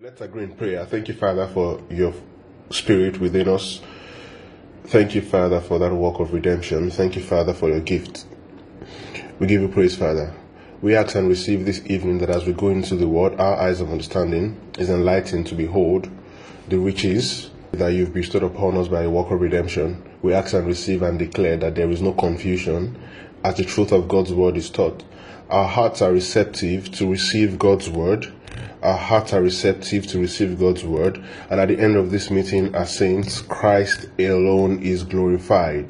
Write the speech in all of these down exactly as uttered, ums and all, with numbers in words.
Let's agree in prayer. Thank you, Father, for your spirit within us. Thank you, Father, for that work of redemption. Thank you, Father, for your gift. We give you praise, Father. We ask and receive this evening that as we go into the word, our eyes of understanding is enlightened to behold the riches that you've bestowed upon us by a work of redemption. We ask and receive and declare that there is no confusion as the truth of God's word is taught. Our hearts are receptive to receive God's word. Our hearts are receptive to receive God's word. And at the end of this meeting, as saints, Christ alone is glorified.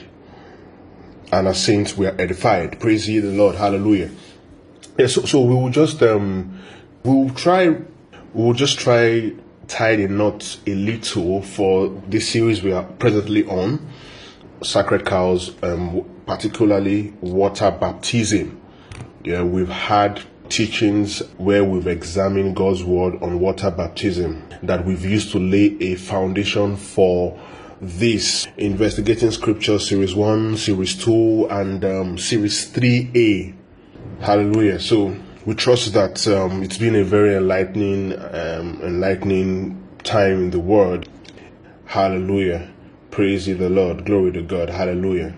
And as saints, we are edified. Praise ye the Lord. Hallelujah. Yeah, so, so we will just, um, we will try, we will just try tie the knot a little for this series we are presently on, Sacred Cows, um, particularly water baptism. Yeah, we've had teachings where we've examined God's word on water baptism that we've used to lay a foundation for this Investigating Scripture Series one, Series two, and um, Series three A. Hallelujah. So we trust that um, it's been a very enlightening, um, enlightening time in the Word. Hallelujah. Praise ye the Lord. Glory to God. Hallelujah.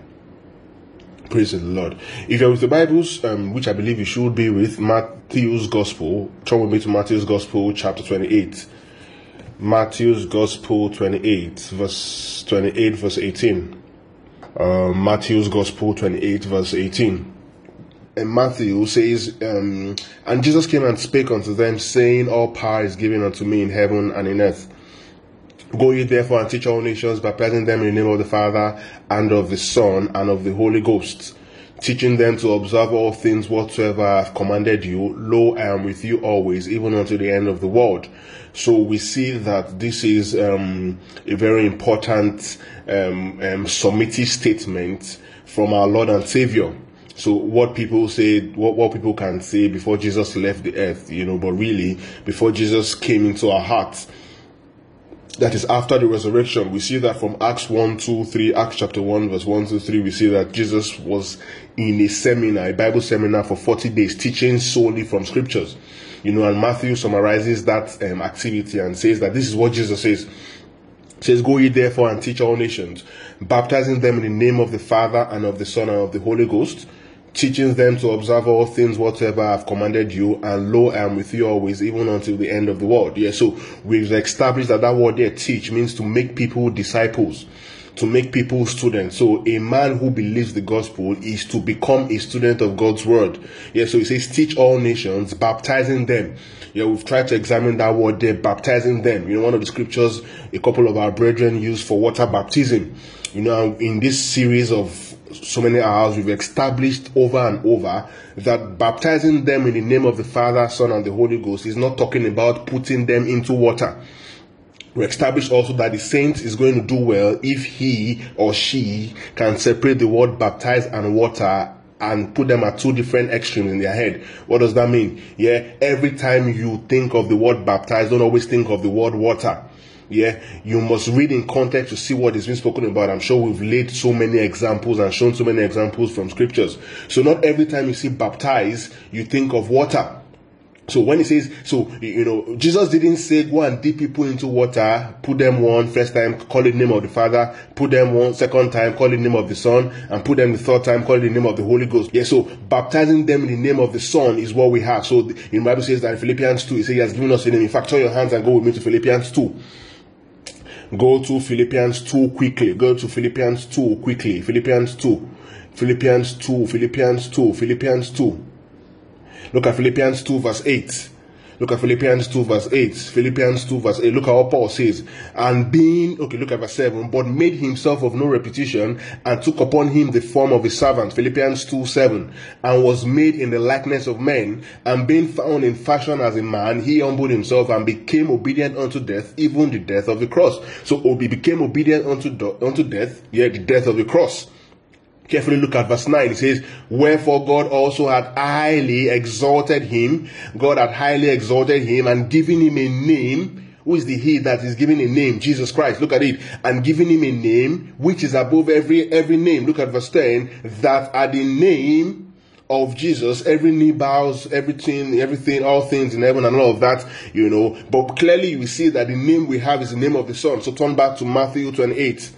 Praise the Lord. If you're with the Bibles, um, which I believe you should be with, Matthew's Gospel, turn with me to Matthew's Gospel, chapter twenty-eight. Matthew's Gospel twenty-eight, verse twenty-eight, verse eighteen. Uh, Matthew's Gospel twenty-eight, verse eighteen. And Matthew says, um, and Jesus came and spake unto them, saying, all power is given unto me in heaven and in earth. Go ye therefore and teach all nations, baptizing them in the name of the Father, and of the Son, and of the Holy Ghost, teaching them to observe all things whatsoever I have commanded you. Lo, I am with you always, even unto the end of the world. So we see that this is um, a very important um, um, summative statement from our Lord and Savior. So what people say, what, what people can say before Jesus left the earth, you know, but really before Jesus came into our hearts, that is after the resurrection. We see that from Acts one, two, three, Acts chapter one, verse one to three, we see that Jesus was in a seminar, a Bible seminar for forty days, teaching solely from scriptures. You know, and Matthew summarizes that um, activity and says that this is what Jesus says. It says, go ye therefore and teach all nations, baptizing them in the name of the Father and of the Son and of the Holy Ghost, teaching them to observe all things whatsoever I have commanded you, and lo, I am with you always, even until the end of the world. Yeah, so we've established that that word there, teach, means to make people disciples, to make people students. So a man who believes the gospel is to become a student of God's word. Yeah, so it says, teach all nations, baptizing them. Yeah, we've tried to examine that word there, baptizing them. You know, one of the scriptures a couple of our brethren used for water baptism. You know, in this series of so many hours, we've established over and over that baptizing them in the name of the Father, Son, and the Holy Ghost is not talking about putting them into water. We established also that the saint is going to do well if he or she can separate the word baptize and water and put them at two different extremes in their head. What does that mean? Yeah, every time you think of the word baptize, don't always think of the word water. Yeah, you must read in context to see what is being spoken about. I'm sure we've laid so many examples and shown so many examples from scriptures. So not every time you see baptize, you think of water. So when he says, so, you know, Jesus didn't say, go and dip people into water, put them one, first time, call it the name of the Father, put them one, second time, call it the name of the Son, and put them the third time, call it the name of the Holy Ghost. Yeah, so baptizing them in the name of the Son is what we have. So the, in the Bible says that in Philippians two, it says he has given us a name. In fact, turn your hands and go with me to Philippians two. Go to Philippians two quickly. Go to Philippians two quickly. Philippians two. Philippians two. Philippians two. Philippians two. Look at Philippians two verse eight. Look at Philippians two verse eight. Philippians two verse eight. Look at what Paul says. And being, okay, look at verse seven. But made himself of no reputation, and took upon him the form of a servant. Philippians two seven. And was made in the likeness of men. And being found in fashion as a man, he humbled himself and became obedient unto death, even the death of the cross. So he became obedient unto, unto death, yeah, the death of the cross. Carefully look at verse nine. It says, wherefore God also had highly exalted him. God had highly exalted him and given him a name. Who is the he that is given a name? Jesus Christ. Look at it. And given him a name which is above every every name. Look at verse ten. That at the name of Jesus, every knee bows, everything, everything, all things in heaven and all of that, you know. But clearly you see that the name we have is the name of the Son. So turn back to Matthew twenty-eight.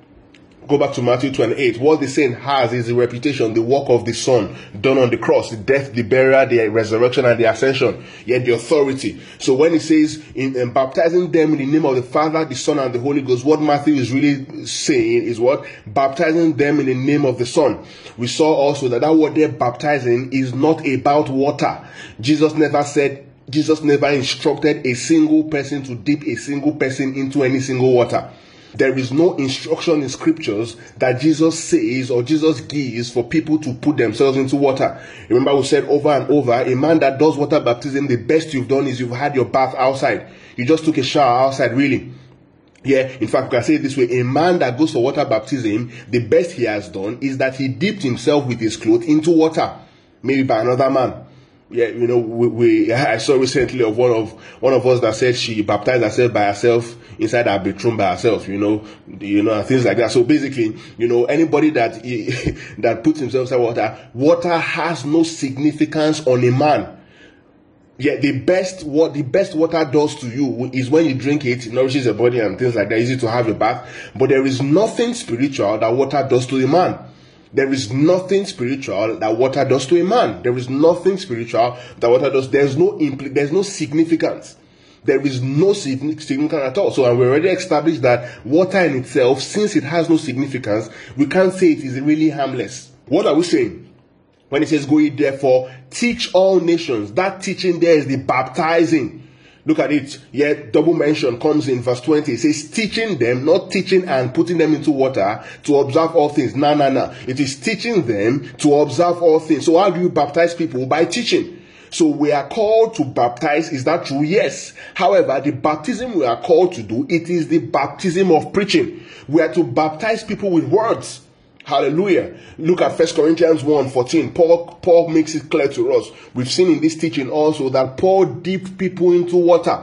Go back to Matthew twenty-eight. What the saint has is the reputation, the work of the Son done on the cross, the death, the burial, the resurrection, and the ascension, yet the authority. So when it says in, in baptizing them in the name of the Father, the Son, and the Holy Ghost, what Matthew is really saying is what? Baptizing them in the name of the Son. We saw also that that word they're baptizing is not about water. Jesus never said, Jesus never instructed a single person to dip a single person into any single water. There is no instruction in scriptures that Jesus says or Jesus gives for people to put themselves into water. Remember, we said over and over, a man that does water baptism, the best you've done is you've had your bath outside. You just took a shower outside, really. Yeah, in fact, we can say it this way. A man that goes for water baptism, the best he has done is that he dipped himself with his clothes into water, maybe by another man. Yeah, you know, we, we I saw recently of one of one of us that said she baptized herself by herself inside her bedroom by herself, you know, you know, and things like that. So basically, you know, anybody that that puts himself inside water, water has no significance on a man. Yeah, the best what the best water does to you is when you drink it, it nourishes your body and things like that. Easy to have your bath, but there is nothing spiritual that water does to a man. There is nothing spiritual that water does to a man. There is nothing spiritual that water does. There's no impl- There's no significance. There is no significance at all. So, and we already established that water in itself, since it has no significance, we can't say it is really harmless. What are we saying? When it says, go ye therefore, teach all nations. That teaching there is the baptizing. Look at it. Yet double mention comes in verse twenty. It says teaching them, not teaching and putting them into water to observe all things. No, no, no. It is teaching them to observe all things. So how do you baptize people? By teaching. So we are called to baptize. Is that true? Yes. However, the baptism we are called to do, it is the baptism of preaching. We are to baptize people with words. Hallelujah. Look at First Corinthians one fourteen. Paul, Paul makes it clear to us. We've seen in this teaching also that Paul dipped people into water.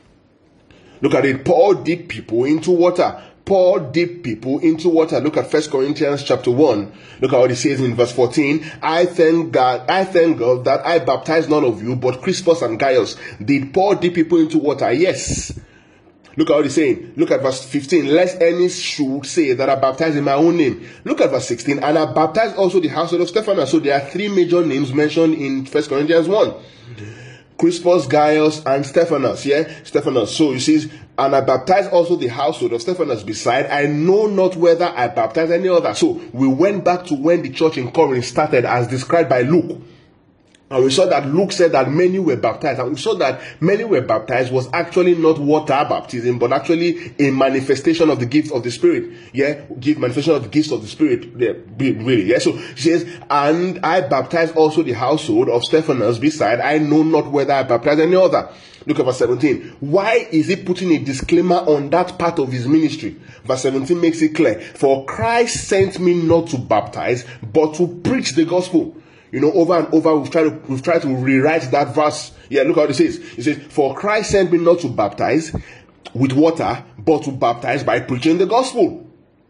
Look at it. Paul dipped people into water. Paul dipped people into water. Look at First Corinthians chapter one. Look at what it says in verse fourteen. I thank God, I thank God that I baptized none of you, but Crispus and Gaius. Did Paul dip people into water? Yes. Look at what he's saying. Look at verse fifteen. Lest any should say that I baptized in my own name. Look at verse sixteen. And I baptized also the household of Stephanus. So there are three major names mentioned in First Corinthians one. Crispus, Gaius, and Stephanus. Yeah, Stephanus. So you see, and I baptized also the household of Stephanus beside. I know not whether I baptized any other. So we went back to when the church in Corinth started as described by Luke. And we saw that Luke said that many were baptized. And we saw that many were baptized was actually not water baptism, but actually a manifestation of the gift of the Spirit. Yeah, give manifestation of the gifts of the Spirit. Yeah, really. Yeah. So she says, and I baptized also the household of Stephanus beside. I know not whether I baptized any other. Look at verse seventeen. Why is he putting a disclaimer on that part of his ministry? Verse seventeen makes it clear. For Christ sent me not to baptize, but to preach the gospel. You know, over and over, we've tried to, we've tried to rewrite that verse. Yeah, look how it says. It says, for Christ sent me not to baptize with water, but to baptize by preaching the gospel.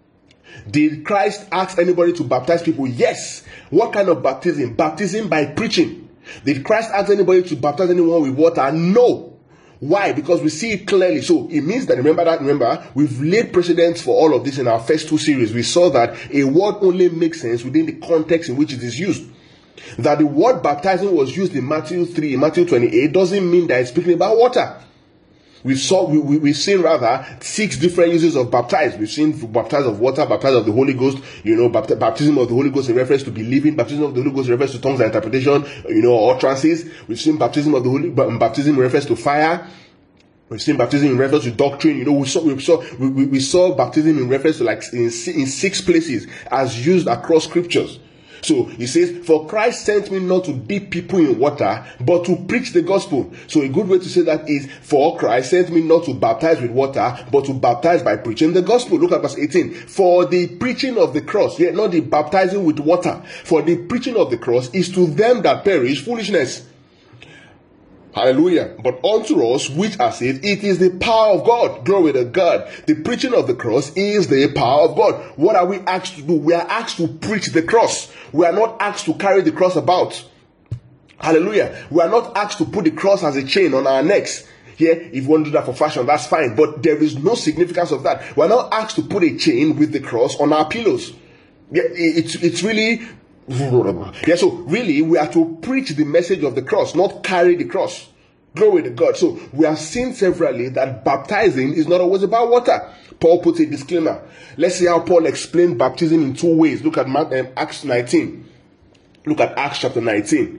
Did Christ ask anybody to baptize people? Yes. What kind of baptism? Baptism by preaching. Did Christ ask anybody to baptize anyone with water? No. Why? Because we see it clearly. So it means that, remember that, remember, we've laid precedents for all of this in our first two series. We saw that a word only makes sense within the context in which it is used. That the word baptizing was used in Matthew three, Matthew twenty-eight, doesn't mean that it's speaking about water. We saw, we, we, we've seen rather six different uses of baptize. We've seen baptize of water, baptize of the Holy Ghost, you know, bapt- baptism of the Holy Ghost in reference to believing, baptism of the Holy Ghost in reference to tongues and interpretation, you know, or trances. We've seen baptism of the Holy, baptism in reference to fire. We've seen baptism in reference to doctrine. You know, we saw we saw we, we, we saw baptism in reference to like in, in six places as used across scriptures. So he says, for Christ sent me not to dip people in water, but to preach the gospel. So a good way to say that is, for Christ sent me not to baptize with water, but to baptize by preaching the gospel. Look at verse eighteen. For the preaching of the cross, yet not the baptizing with water. For the preaching of the cross is to them that perish foolishness. Hallelujah. But unto us which are saved, it is the power of God. Glory to God. The preaching of the cross is the power of God. What are we asked to do? We are asked to preach the cross. We are not asked to carry the cross about. Hallelujah. We are not asked to put the cross as a chain on our necks. Here, if you want to do that for fashion, that's fine. But there is no significance of that. We are not asked to put a chain with the cross on our pillows. Yeah, it's, it's really... Yeah, so really we are to preach the message of the cross, not carry the cross. Glory to God. So we have seen severally that baptizing is not always about water. Paul puts a disclaimer. Let's see how Paul explained baptism in two ways. Look at Mark, um, Acts nineteen. Look at Acts chapter nineteen.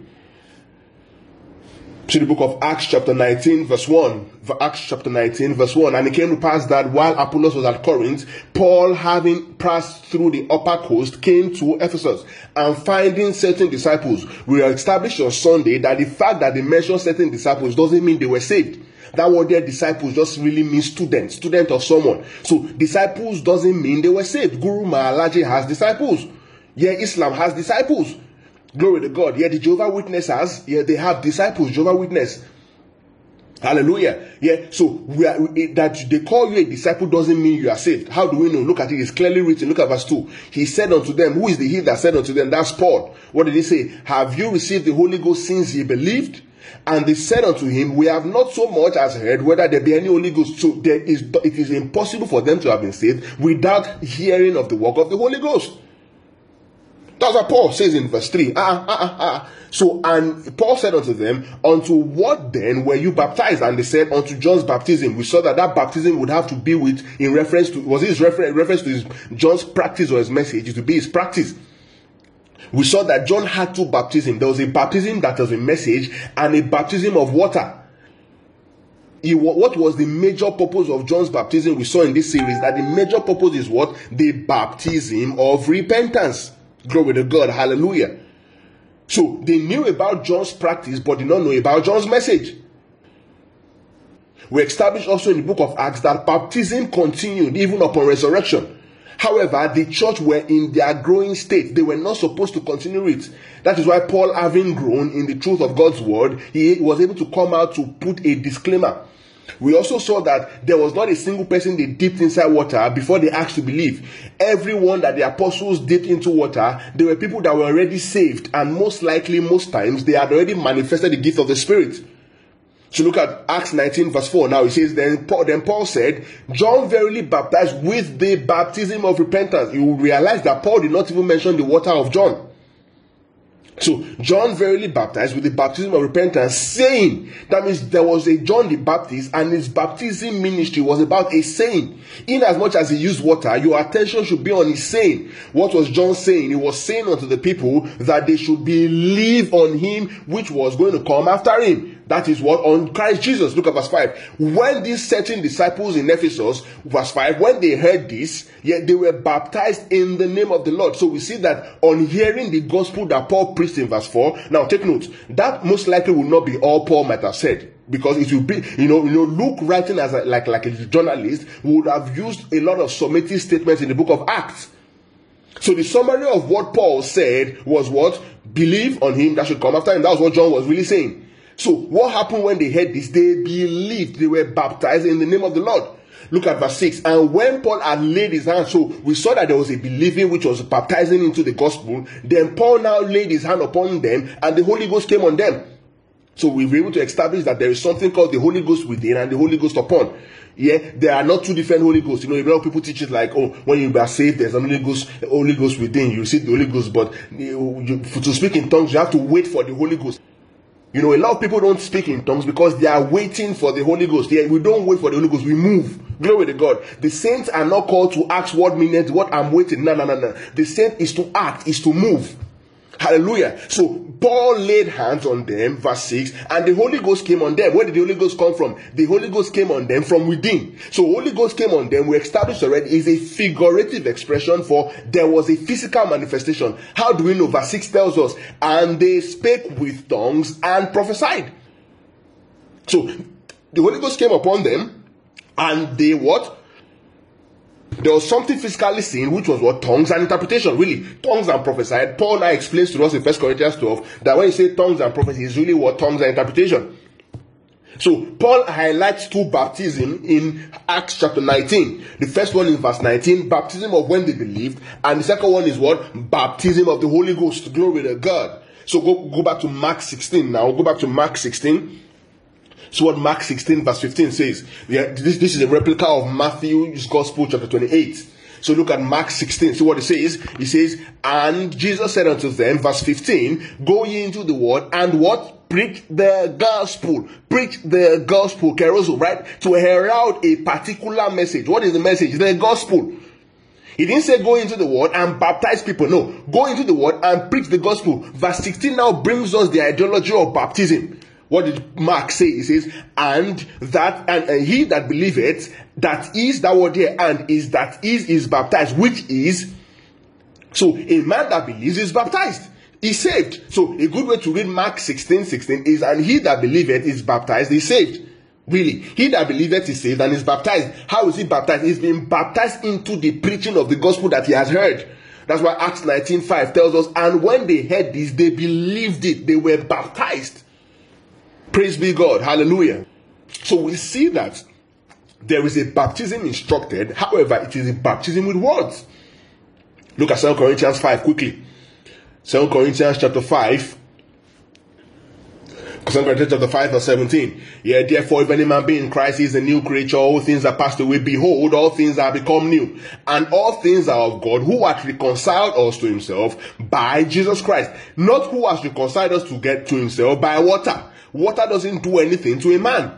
See the book of Acts chapter nineteen verse one. Acts chapter nineteen verse one. And it came to pass that while Apollos was at Corinth, Paul, having passed through the upper coast, came to Ephesus, and finding certain disciples, we established on Sunday that the fact that they mentioned certain disciples doesn't mean they were saved. That word there, disciples, just really means student, student of someone. So disciples doesn't mean they were saved. Guru Maharaji has disciples. Yeah, Islam has disciples. Glory to God. Yeah, the Jehovah Witnesses, yeah, they have disciples, Jehovah Witness. Hallelujah. Yeah, so we are, that they call you a disciple doesn't mean you are saved. How do we know? Look at it. It's clearly written. Look at verse two. He said unto them, who is the he that said unto them? That's Paul. What did he say? Have you received the Holy Ghost since ye believed? And they said unto him, we have not so much as heard whether there be any Holy Ghost. So there is, it is impossible for them to have been saved without hearing of the work of the Holy Ghost. That's what Paul says in verse three. Ah, ah, ah, ah. So, and Paul said unto them, unto what then were you baptized? And they said, unto John's baptism. We saw that that baptism would have to be with, in reference to, was his refer- reference to his, John's practice or his message? It would be his practice. We saw that John had two baptisms. There was a baptism that was a message and a baptism of water. He, what was the major purpose of John's baptism? We saw in this series that the major purpose is what? The baptism of repentance. Glory to God. Hallelujah. So they knew about John's practice but did not know about John's message. We established also in the book of Acts that baptism continued even upon resurrection. However, the church were in their growing state. They were not supposed to continue it. That is why Paul, having grown in the truth of God's word, he was able to come out to put a disclaimer. We also saw that there was not a single person they dipped inside water before they asked to believe. Everyone that the apostles dipped into water, they were people that were already saved, and most likely, most times, they had already manifested the gift of the Spirit. So look at Acts nineteen verse four. Now it says, then Paul, then Paul said, John verily baptized with the baptism of repentance. You will realize that Paul did not even mention the water of John. So John verily baptized with the baptism of repentance, saying, that means there was a John the Baptist, and his baptism ministry was about a saying. In as much as he used water, your attention should be on his saying. What was John saying? He was saying unto the people that they should believe on him which was going to come after him. That is what? On Christ Jesus. Look at verse five. When these certain disciples in Ephesus, verse five, when they heard this, yet they were baptized in the name of the Lord. So we see that on hearing the gospel that Paul preached in verse four, now take note, that most likely will not be all Paul might have said. Because it will be, you know, you know, Luke, writing as a, like, like a journalist, would have used a lot of summative statements in the book of Acts. So the summary of what Paul said was what? Believe on him that should come after him. That was what John was really saying. So what happened when they heard this? They believed. They were baptized in the name of the Lord. Look at verse six. And when Paul had laid his hand, so we saw that there was a believing which was baptizing into the gospel. Then Paul now laid his hand upon them, and the Holy Ghost came on them. So we were able to establish that there is something called the Holy Ghost within and the Holy Ghost upon. Yeah, there are not two different Holy Ghosts. You know, a lot of people teach it like, oh, when you are saved, there's a Holy Ghost, Holy Ghost within. You receive the Holy Ghost, but you, you, to speak in tongues, you have to wait for the Holy Ghost. You know, a lot of people don't speak in tongues because they are waiting for the Holy Ghost. Yeah, we don't wait for the Holy Ghost, we move. Glory to God. The saints are not called to ask what minute, what I'm waiting. No, no, no, no. The saint is to act, is to move. Hallelujah. So Paul laid hands on them, verse six, and the Holy Ghost came on them. Where did the Holy Ghost come from? The Holy Ghost came on them from within. So Holy Ghost came on them, we established already, is a figurative expression for there was a physical manifestation. How do we know? Verse six tells us, and they spake with tongues and prophesied. So the Holy Ghost came upon them, and they what? There was something physically seen, which was what? Tongues and interpretation. Really, tongues and prophesied. Paul now explains to us in First Corinthians twelve that when you say tongues and prophecy, it's really what? Tongues and interpretation. So Paul highlights two baptisms in Acts chapter nineteen. The first one in verse nineteen, baptism of when they believed, and the second one is what? Baptism of the Holy Ghost. Glory to God. So go, go back to Mark sixteen now. Go back to Mark sixteen. So what Mark sixteen verse fifteen says. This, this is a replica of Matthew's Gospel chapter twenty-eight. So look at Mark sixteen. See what it says. It says, and Jesus said unto them, verse fifteen, go ye into the world and what? Preach the gospel. Preach the gospel. Keroso, right? To herald a particular message. What is the message? The gospel. He didn't say go into the world and baptize people. No. Go into the world and preach the gospel. Verse sixteen now brings us the ideology of baptism. What did Mark say? He says, and that, and, and he that believeth, that is, that word here, and is, that is, is baptized, which is, so a man that believes is baptized. Is saved. So a good way to read Mark sixteen sixteen is, and he that believeth is baptized is saved. Really, he that believeth is saved and is baptized. How is he baptized? He's been baptized into the preaching of the gospel that he has heard. That's why Acts nineteen five tells us, and when they heard this, they believed it. They were baptized. Praise be God. Hallelujah. So we see that there is a baptism instructed. However, it is a baptism with words. Look at Second Corinthians five quickly. Second Corinthians chapter five. Second Corinthians chapter five verse seventeen. Yeah, therefore, if any man be in Christ, he is a new creature. All things are passed away. Behold, all things are become new. And all things are of God, who hath reconciled us to himself by Jesus Christ. Not who has reconciled us to get to himself by water. Water doesn't do anything to a man.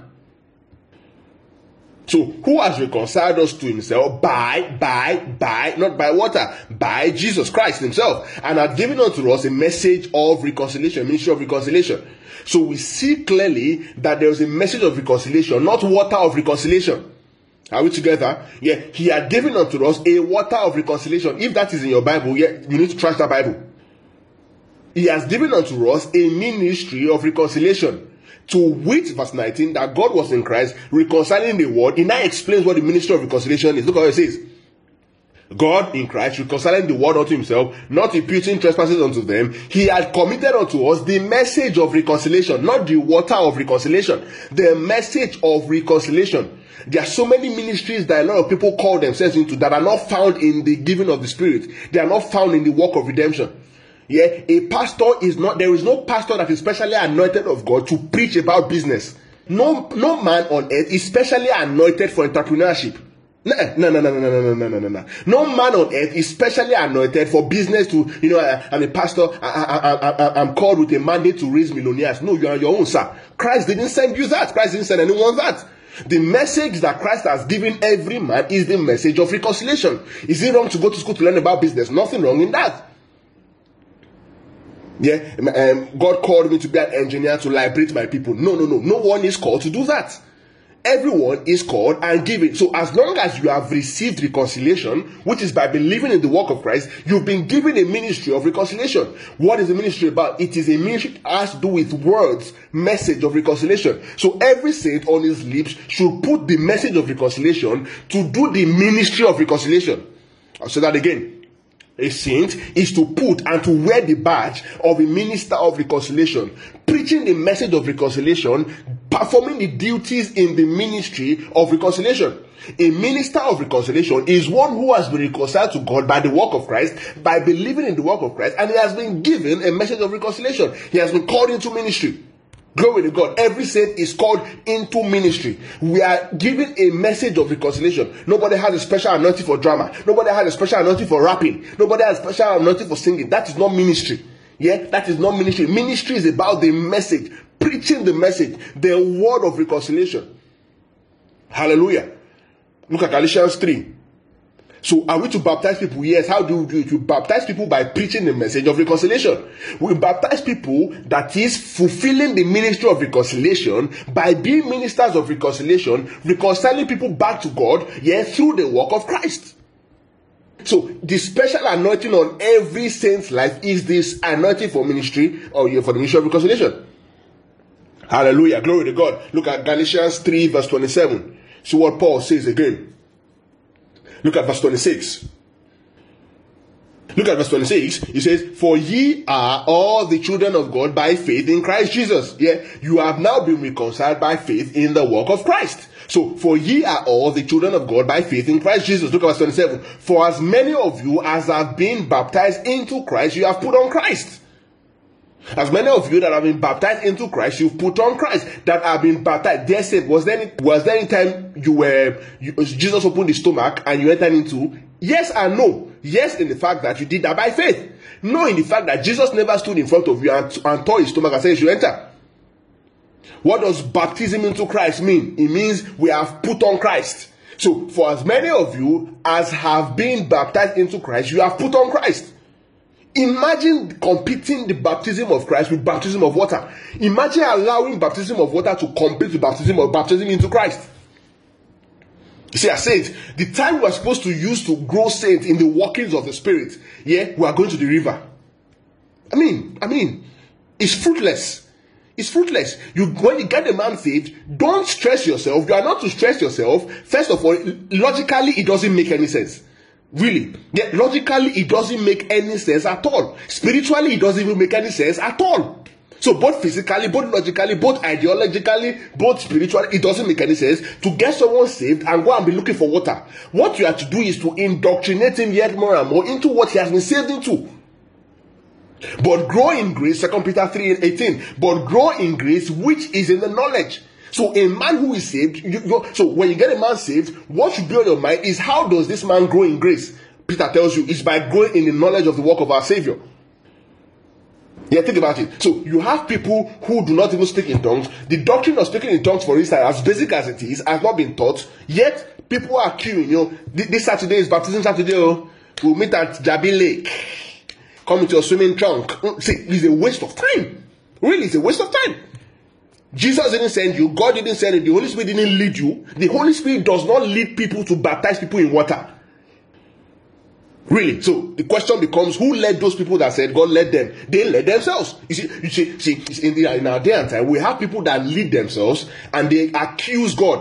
So, who has reconciled us to himself by, by, by, not by water, by Jesus Christ himself, and hath given unto us a message of reconciliation, ministry of reconciliation. So we see clearly that there is a message of reconciliation, not water of reconciliation. Are we together? Yeah, he had given unto us a water of reconciliation. If that is in your Bible, yeah, you need to trash that Bible. He has given unto us a ministry of reconciliation. To which, verse nineteen, that God was in Christ, reconciling the world. He now explains what the ministry of reconciliation is. Look how it says. God in Christ, reconciling the world unto himself, not imputing trespasses unto them. He had committed unto us the message of reconciliation, not the water of reconciliation. The message of reconciliation. There are so many ministries that a lot of people call themselves into that are not found in the giving of the Spirit. They are not found in the work of redemption. Yeah, a pastor is not, there is no pastor that is specially anointed of God to preach about business. No, no man on earth is specially anointed for entrepreneurship. No, no, no, no, no, no, no, no, no, no, no. No man on earth is specially anointed for business to, you know, I, I'm a pastor, I, I, I, I, I'm called with a mandate to raise millionaires. No, you are your own, sir. Christ didn't send you that. Christ didn't send anyone that. The message that Christ has given every man is the message of reconciliation. Is it wrong to go to school to learn about business? Nothing wrong in that. Yeah, um, God called me to be an engineer to liberate my people. No, no, no. No one is called to do that. Everyone is called and given. So as long as you have received reconciliation, which is by believing in the work of Christ, you've been given a ministry of reconciliation. What is the ministry about? It is a ministry that has to do with words, message of reconciliation. So every saint on his lips should put the message of reconciliation to do the ministry of reconciliation. I'll say that again. A saint is to put and to wear the badge of a minister of reconciliation, preaching the message of reconciliation, performing the duties in the ministry of reconciliation. A minister of reconciliation is one who has been reconciled to God by the work of Christ, by believing in the work of Christ, and he has been given a message of reconciliation. He has been called into ministry. Glory to God. Every saint is called into ministry. We are given a message of reconciliation. Nobody has a special anointing for drama. Nobody has a special anointing for rapping. Nobody has a special anointing for singing. That is not ministry. Yeah, that is not ministry. Ministry is about the message, preaching the message, the word of reconciliation. Hallelujah. Look at Galatians three. So are we to baptize people? Yes. How do we do it? We baptize people by preaching the message of reconciliation. We baptize people, that is, fulfilling the ministry of reconciliation by being ministers of reconciliation, reconciling people back to God, yes, through the work of Christ. So the special anointing on every saint's life is this anointing for ministry, or for the ministry of reconciliation. Hallelujah. Glory to God. Look at Galatians three verse twenty-seven. See what Paul says again. Look at verse twenty-six. Look at verse twenty-six. It says, for ye are all the children of God by faith in Christ Jesus. Yeah, you have now been reconciled by faith in the work of Christ. So, for ye are all the children of God by faith in Christ Jesus. Look at verse twenty-seven. For as many of you as have been baptized into Christ, you have put on Christ. As many of you that have been baptized into Christ, you've put on Christ. That have been baptized. There said, was there any, was there any time you were, you, Jesus opened the stomach and you entered into? Yes and no. Yes, in the fact that you did that by faith. No, in the fact that Jesus never stood in front of you and, and tore his stomach and said you should enter. What does baptism into Christ mean? It means we have put on Christ. So, for as many of you as have been baptized into Christ, you have put on Christ. Imagine competing the baptism of Christ with baptism of water. Imagine allowing baptism of water to compete with baptism of baptism into Christ. You see, I said, the time we are supposed to use to grow saints in the workings of the Spirit, yeah, we are going to the river. I mean, I mean, it's fruitless. It's fruitless. You, when you get a man saved, don't stress yourself. You are not to stress yourself. First of all, logically, it doesn't make any sense. Really. Yeah, logically, it doesn't make any sense at all. Spiritually, it doesn't even make any sense at all. So both physically, both logically, both ideologically, both spiritually, it doesn't make any sense to get someone saved and go and be looking for water. What you have to do is to indoctrinate him yet more and more into what he has been saved into. But grow in grace, Second Peter three and eighteen. But grow in grace which is in the knowledge. So a man who is saved, you, you, so when you get a man saved, what should be on your mind is how does this man grow in grace? Peter tells you it's by growing in the knowledge of the work of our Savior. Yeah, think about it. So you have people who do not even speak in tongues. The doctrine of speaking in tongues, for instance, as basic as it is, has not been taught. Yet people are queuing. You know, this Saturday is baptism Saturday. Oh, we'll meet at Jabi Lake. Come into your swimming trunk. See, it's a waste of time. Really, it's a waste of time. Jesus didn't send you. God didn't send you. The Holy Spirit didn't lead you. The Holy Spirit does not lead people to baptize people in water. Really. So the question becomes, who led those people that said God led them? They led themselves. You see, you see, see in, the, in our day and time, we have people that lead themselves and they accuse God.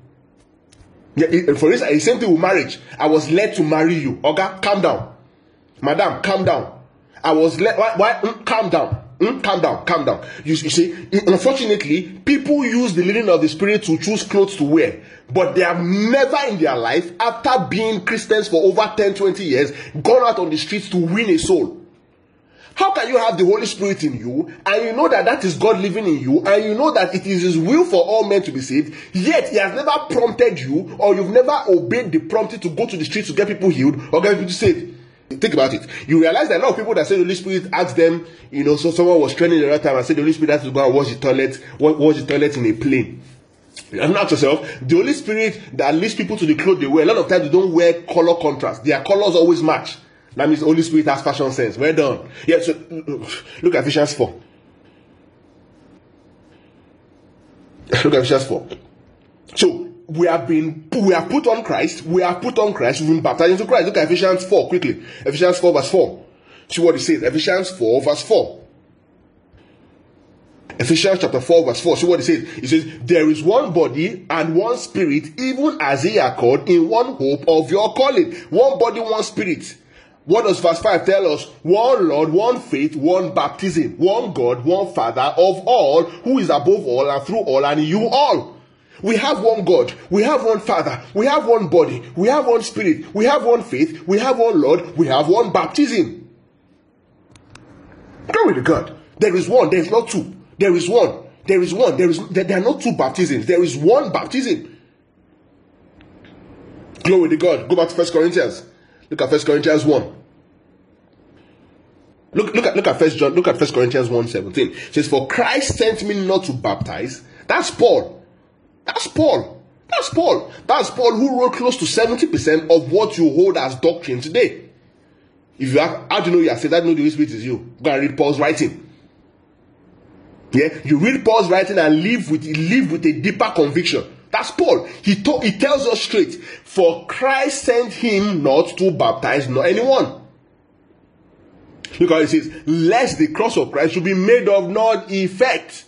Yeah, for instance, the same thing with marriage. I was led to marry you. Okay, calm down. Madam, calm down. I was led. Why? why mm, calm down. Mm, calm down. Calm down. You, you see, unfortunately, people use the leading of the Spirit to choose clothes to wear. But they have never in their life, after being Christians for over ten, twenty years, gone out on the streets to win a soul. How can you have the Holy Spirit in you, and you know that that is God living in you, and you know that it is His will for all men to be saved, yet He has never prompted you, or you've never obeyed the prompting to go to the streets to get people healed, or get people saved? Think about it. You realize that a lot of people that say the Holy Spirit asked them, you know, so someone was training the right time and said the Holy Spirit has to go and wash the toilet, wash the toilet in a plane. You have to ask yourself, the Holy Spirit that leads people to the clothes they wear, a lot of times they don't wear color contrast. Their colors always match. That means the Holy Spirit has fashion sense. Well done. Yeah, so look at Ephesians four. Look at Ephesians four. So we have been, we have put on Christ, we have put on Christ, we've been baptized into Christ. Look at Ephesians four quickly. Ephesians four verse four. See what it says. Ephesians four verse four. Ephesians chapter four verse four. See what it says. It says, there is one body and one spirit, even as ye are called in one hope of your calling. One body, one spirit. What does verse five tell us? One Lord, one faith, one baptism, one God, one Father of all, who is above all and through all and in you all. We have one God, we have one Father, we have one body, we have one Spirit, we have one faith, we have one Lord, we have one baptism. Glory to God. There is one, there is not two. There is one, there is one, there is there are not two baptisms, there is one baptism. Glory to God. Go back to First Corinthians. Look at First Corinthians one. Look, look at look at First John, look at First Corinthians one seventeen. It says, for Christ sent me not to baptize. That's Paul. That's Paul. That's Paul. That's Paul who wrote close to seventy percent of what you hold as doctrine today. If you have, how do you know you are saved? That know the Holy Spirit is you. Go and read Paul's writing. Yeah, you read Paul's writing and live with live with a deeper conviction. That's Paul. He told, he tells us straight. For Christ sent him not to baptize not anyone. Look how it says, lest the cross of Christ should be made of none effect.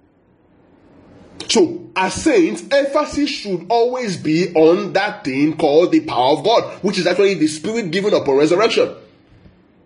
So, as saints, emphasis should always be on that thing called the power of God, which is actually the Spirit given upon resurrection.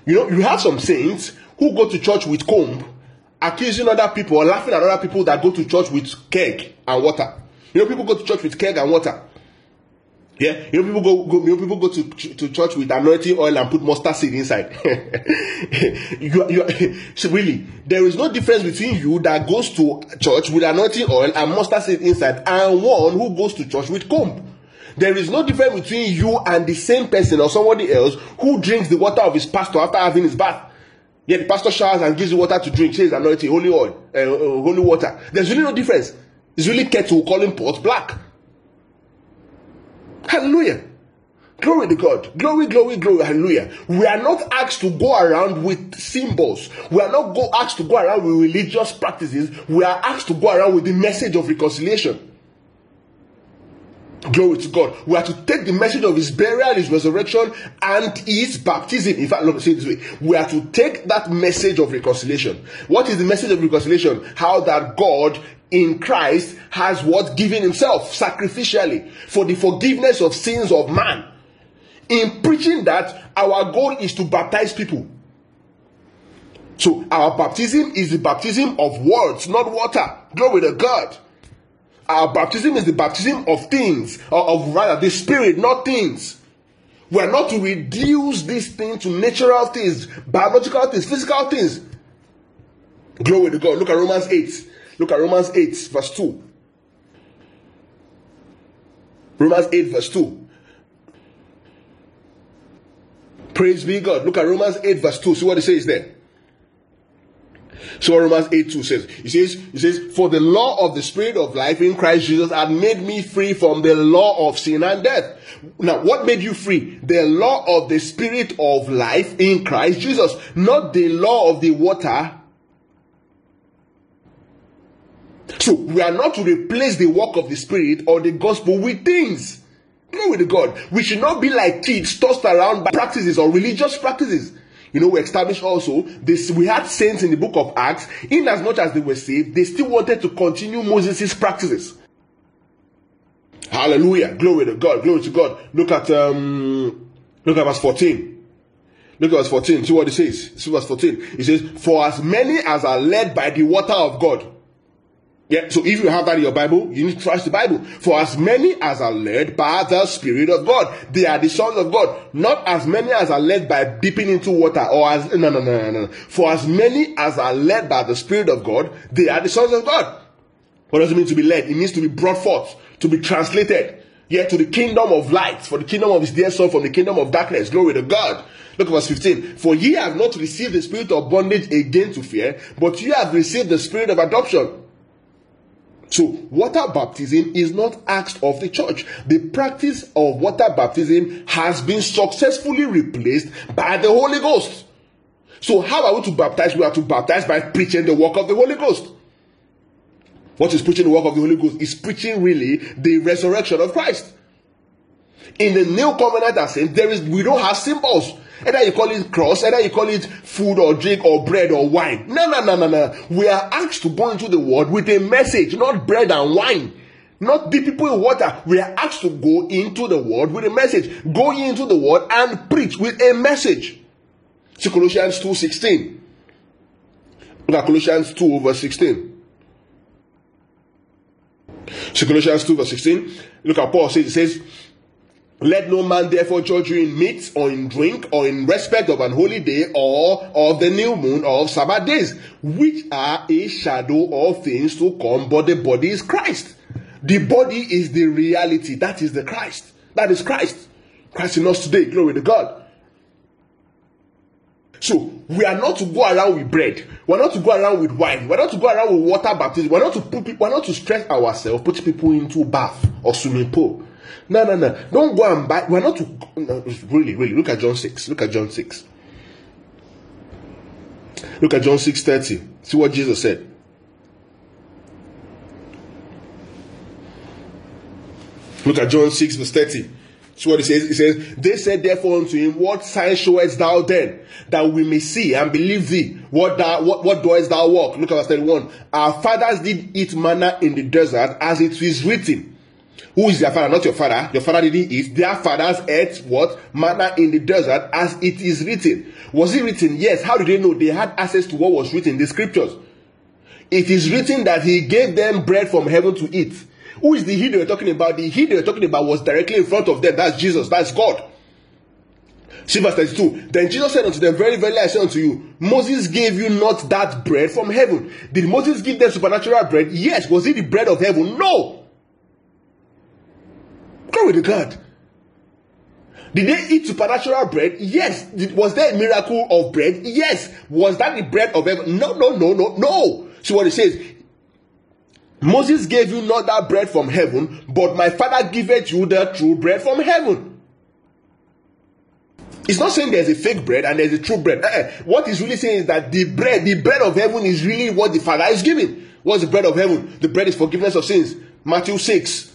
You know, you have some saints who go to church with comb, accusing other people or laughing at other people that go to church with keg and water. You know, people go to church with keg and water. Yeah, you know, people go, go you know, people go to to church with anointing oil and put mustard seed inside. you, you, so really, there is no difference between you that goes to church with anointing oil and mustard seed inside, and one who goes to church with comb. There is no difference between you and the same person or somebody else who drinks the water of his pastor after having his bath. Yeah, the pastor showers and gives you water to drink. Says anointing, holy oil, uh, uh, holy water. There's really no difference. It's really kettle calling pot black. Hallelujah. Glory to God. Glory, glory, glory. Hallelujah. We are not asked to go around with symbols. We are not go, asked to go around with religious practices. We are asked to go around with the message of reconciliation. Glory to God. We are to take the message of his burial, his resurrection, and his baptism. In fact, let me say it this way. We are to take that message of reconciliation. What is the message of reconciliation? How that God in Christ has what? Given himself sacrificially for the forgiveness of sins of man. In preaching that, our goal is to baptize people. So our baptism is the baptism of words, not water. Glory to God. Our baptism is the baptism of things, or of rather the spirit, not things. We are not to reduce this thing to natural things, biological things, physical things. Glory to God. Look at Romans eight. Look at Romans eight, verse two. Romans eight, verse two. Praise be God. Look at Romans eight, verse two. See what it says there. So what Romans eight two says. It says, it says, for the law of the Spirit of life in Christ Jesus had made me free from the law of sin and death. Now, what made you free? The law of the Spirit of life in Christ Jesus, not the law of the water. So we are not to replace the work of the Spirit or the gospel with things. Glory to God. We should not be like kids tossed around by practices or religious practices. You know, we established also this. We had saints in the book of Acts, in as much as they were saved, they still wanted to continue Moses' practices. Hallelujah. Glory to God. Glory to God. Look at um look at verse fourteen. Look at verse fourteen. See what it says. See verse fourteen. It says, for as many as are led by the water of God. Yeah, so if you have that in your Bible, you need to trust the Bible. For as many as are led by the Spirit of God, they are the sons of God. Not as many as are led by dipping into water, or as no no no no no. For as many as are led by the Spirit of God, they are the sons of God. What does it mean to be led? It means to be brought forth, to be translated, yeah, to the kingdom of light, for the kingdom of his dear son, from the kingdom of darkness. Glory to God. Look at verse fifteen. For ye have not received the spirit of bondage again to fear, but ye have received the spirit of adoption. So, water baptism is not asked of the church. The practice of water baptism has been successfully replaced by the Holy Ghost. So, how are we to baptize? We are to baptize by preaching the work of the Holy Ghost. What is preaching the work of the Holy Ghost? Is preaching really the resurrection of Christ. In the new covenant, I said, there is we don't have symbols. Either you call it cross, either you call it food or drink or bread or wine. No, no, no, no, no. We are asked to go into the world with a message, not bread and wine. Not the people in water. We are asked to go into the world with a message. Go into the world and preach with a message. See Colossians two sixteen. Look at Colossians two verse sixteen. See Colossians two verse sixteen. Look at Paul says, it says, let no man therefore judge you in meat or in drink or in respect of an holy day or of the new moon or of Sabbath days, which are a shadow of things to come, but the body is Christ. The body is the reality. That is the Christ. That is Christ. Christ in us today. Glory to God. So, we are not to go around with bread. We are not to go around with wine. We are not to go around with water baptism. We are not to put people, we are not to stress ourselves, put people into bath or swimming pool. No, no, no. Don't go and buy. We're not to. No, really, really. Look at John six. Look at John six. Look at John six thirty. See what Jesus said. Look at John six verse thirty. See what he says. He says, they said therefore unto him, what sign showest thou then, that we may see and believe thee? What thou, what, what doest thou work? Look at verse thirty-one. Our fathers did eat manna in the desert, as it is written. Who is their father? Not your father. Your father didn't eat. Their fathers ate what? Manna in the desert, as it is written. Was it written? Yes. How did they know? They had access to what was written in the scriptures. It is written that he gave them bread from heaven to eat. Who is the he they were talking about? The he they were talking about was directly in front of them. That's Jesus. That's God. See verse thirty-two. Then Jesus said unto them, Very, verily I say unto you, Moses gave you not that bread from heaven. Did Moses give them supernatural bread? Yes. Was it the bread of heaven? No. Glory to God. Did they eat supernatural bread? Yes. Was there a miracle of bread? Yes. Was that the bread of heaven? No, no, no, no, no. See what it says. Moses gave you not that bread from heaven, but my Father giveth you the true bread from heaven. It's not saying there's a fake bread and there's a true bread. Uh-uh. What it's really saying is that the bread, the bread of heaven is really what the Father is giving. What's the bread of heaven? The bread is forgiveness of sins. Matthew six.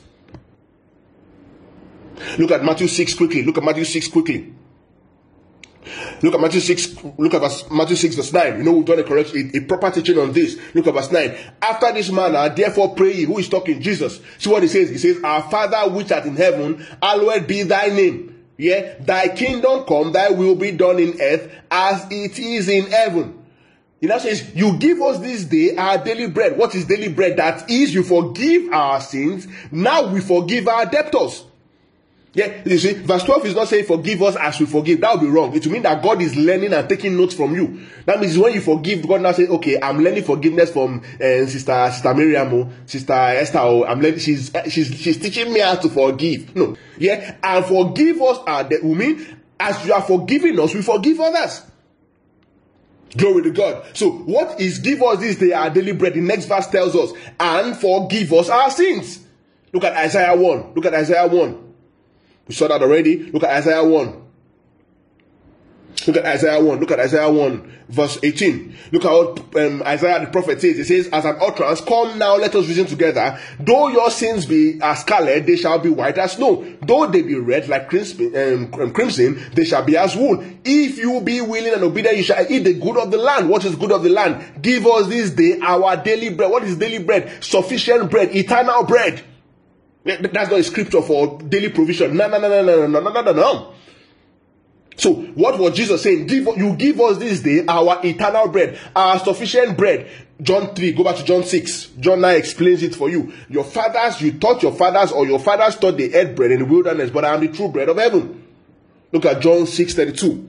Look at Matthew six quickly. Look at Matthew six quickly. Look at Matthew six. Look at verse, Matthew six verse nine. You know we've done a correct, a, a proper teaching on this. Look at verse nine. After this manner, therefore pray ye. Who is talking? Jesus. See what he says. He says, Our Father which art in heaven, hallowed be thy name. Yeah, thy kingdom come, thy will be done in earth as it is in heaven. He now says, you give us this day our daily bread. What is daily bread? That is, you forgive our sins. Now we forgive our debtors. Yeah, you see, verse twelve is not saying forgive us as we forgive. That would be wrong. It will mean that God is learning and taking notes from you. That means when you forgive, God now says, okay, I'm learning forgiveness from uh, sister sister Miriam, sister Esther. Or I'm learning. She's she's she's teaching me how to forgive. No, yeah, and forgive us. Our debt will mean as you are forgiving us, we forgive others. Glory to God. So what is give us this day our daily bread? The next verse tells us, and forgive us our sins. Look at Isaiah one. Look at Isaiah one. We saw that already. Look at Isaiah one. Look at Isaiah one. Look at Isaiah one, verse eighteen. Look at what um, Isaiah the prophet says. It says, as an utterance, come now, let us reason together. Though your sins be as scarlet, they shall be white as snow. Though they be red like crimson, um, crimson, they shall be as wool. If you be willing and obedient, you shall eat the good of the land. What is good of the land? Give us this day our daily bread. What is daily bread? Sufficient bread, eternal bread. That's not a scripture for daily provision. No, no, no, no, no, no, no, no, no, no. So, what was Jesus saying? Give, you give us this day our eternal bread, our sufficient bread. John three, go back to John six. John nine explains it for you. Your fathers, you taught your fathers, or your fathers taught they ate bread in the wilderness, but I am the true bread of heaven. Look at John six thirty-two.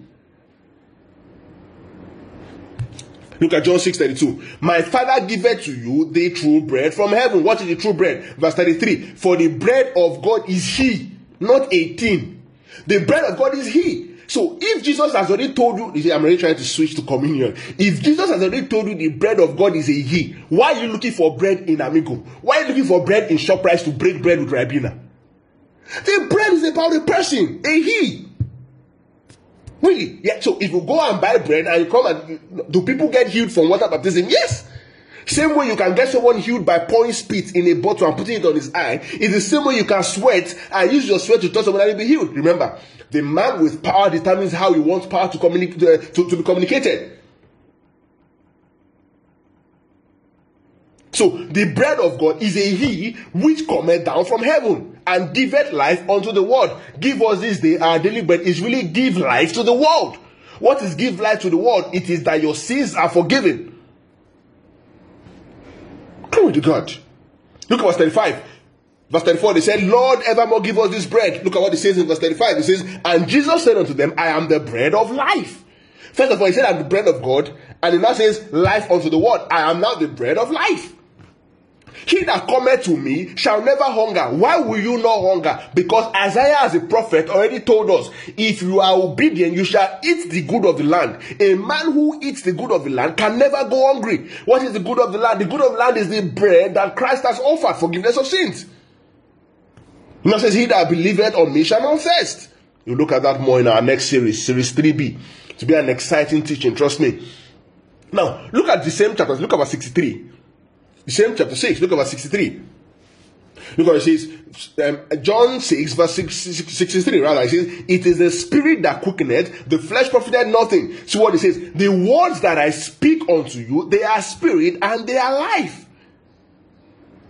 Look at John six thirty-two. My Father giveth to you the true bread from heaven. What is the true bread? Verse thirty-three. For the bread of God is he, not a thing. The bread of God is he. So if Jesus has already told you, you see, I'm already trying to switch to communion. If Jesus has already told you the bread of God is a he, why are you looking for bread in Amigo? Why are you looking for bread in ShopRite to break bread with Ribena? The bread is about a person, a he. Really? Yeah. So if you go and buy bread and you come and do people get healed from water baptism? Yes. Same way you can get someone healed by pouring spit in a bottle and putting it on his eye. It's the same way you can sweat and use your sweat to touch someone and be healed. Remember, the man with power determines how he wants power to communicate to, to, to be communicated. So the bread of God is a he which cometh down from heaven and giveth life unto the world. Give us this day our daily bread is really give life to the world. What is give life to the world? It is that your sins are forgiven. Glory to God. Look at verse thirty-five. Verse thirty-four, they said, Lord, evermore give us this bread. Look at what it says in verse thirty-five. It says, and Jesus said unto them, I am the bread of life. First of all, he said, I am the bread of God. And it now says, life unto the world. I am now the bread of life. He that cometh to me shall never hunger. Why will you not hunger? Because Isaiah as a prophet already told us, if you are obedient, you shall eat the good of the land. A man who eats the good of the land can never go hungry. What is the good of the land? The good of the land is the bread that Christ has offered, forgiveness of sins. Now says, he that believeth on me shall not thirst. We'll look at that more in our next series, series three B. To be an exciting teaching, trust me. Now, look at the same chapter. Look at verse sixty-three. The same chapter six, look at verse sixty-three. Look what it says, um, John six, verse sixty-three, rather. It says, it is the spirit that quickeneth, the flesh profited nothing. So what it says, the words that I speak unto you, they are spirit and they are life.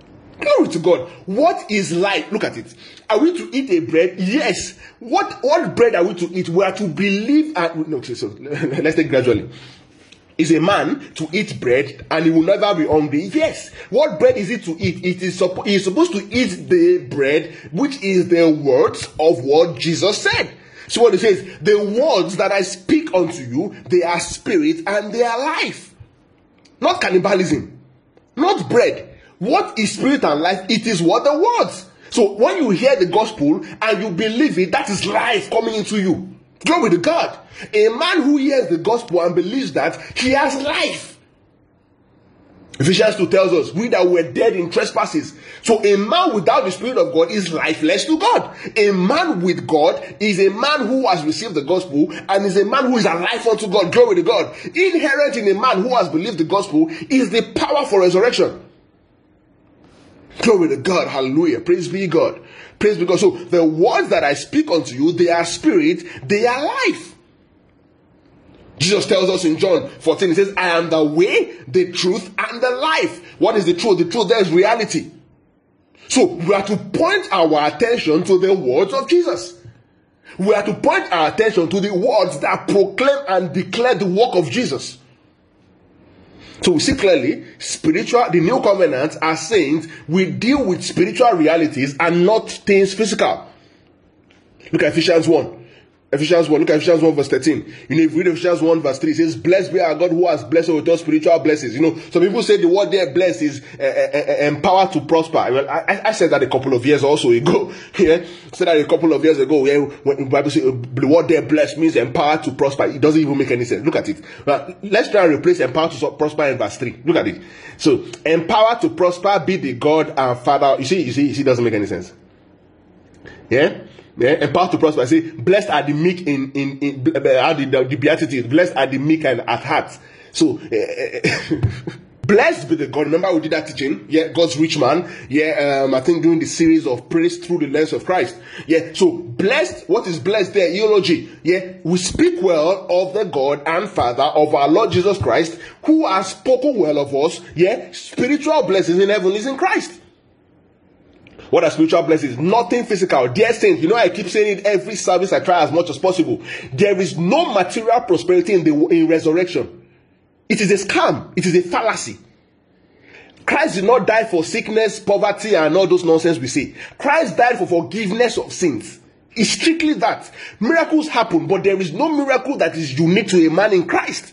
Glory to God. What is life? Look at it. Are we to eat a bread? Yes. What what bread are we to eat? We are to believe and no, okay, so let's take it gradually. Is a man to eat bread and he will never be hungry? Yes. What bread is it to eat? It is suppo- he is supposed to eat the bread which is the words of what Jesus said. So what he says, the words that I speak unto you, they are spirit and they are life. Not cannibalism. Not bread. What is spirit and life? It is what the words. So when you hear the gospel and you believe it, that is life coming into you. Glory to God. A man who hears the gospel and believes that, he has life. Ephesians two tells us, we that were dead in trespasses. So a man without the Spirit of God is lifeless to God. A man with God is a man who has received the gospel and is a man who is alive unto God. Glory to God. Inherent in a man who has believed the gospel is the power for resurrection. Glory to God. Hallelujah. Praise be God. Praise be God. So the words that I speak unto you, they are spirit, they are life. Jesus tells us in John fourteen, he says, I am the way, the truth, and the life. What is the truth? The truth there is reality. So we are to point our attention to the words of Jesus. We are to point our attention to the words that proclaim and declare the work of Jesus. So we see clearly, spiritual, the new covenant are saying we deal with spiritual realities and not things physical. Look at Ephesians one. Ephesians one, look at Ephesians one verse thirteen. You know, if you read Ephesians one verse three, it says, blessed be our God who has blessed us with all spiritual blessings. You know, some people say the word there, blessed, is uh, uh, uh, empowered to prosper. Well, I, I said that a couple of years also ago. Yeah, I said that a couple of years ago. Yeah, when the Bible says the word there, blessed, means empowered to prosper. It doesn't even make any sense. Look at it. Now, let's try and replace empowered to prosper in verse three. Look at it. So, empowered to prosper, be the God and Father. You see, you see, you see, it doesn't make any sense. Yeah. Yeah, empowered to prosper. I say, blessed are the meek in in, in uh, the, the, the beatitudes. Blessed are the meek and at heart. So, uh, blessed be the God. Remember we did that teaching. Yeah, God's rich man. Yeah, um, I think during the series of praise through the lens of Christ. Yeah, so blessed. What is blessed there? Eulogy. Yeah, we speak well of the God and Father of our Lord Jesus Christ, who has spoken well of us. Yeah, spiritual blessings in heaven is in Christ. What are spiritual blessings? Nothing physical. Dear saints, you know I keep saying it every service I try as much as possible. There is no material prosperity in the in resurrection. It is a scam. It is a fallacy. Christ did not die for sickness, poverty, and all those nonsense we say. Christ died for forgiveness of sins. It's strictly that. Miracles happen, but there is no miracle that is unique to a man in Christ.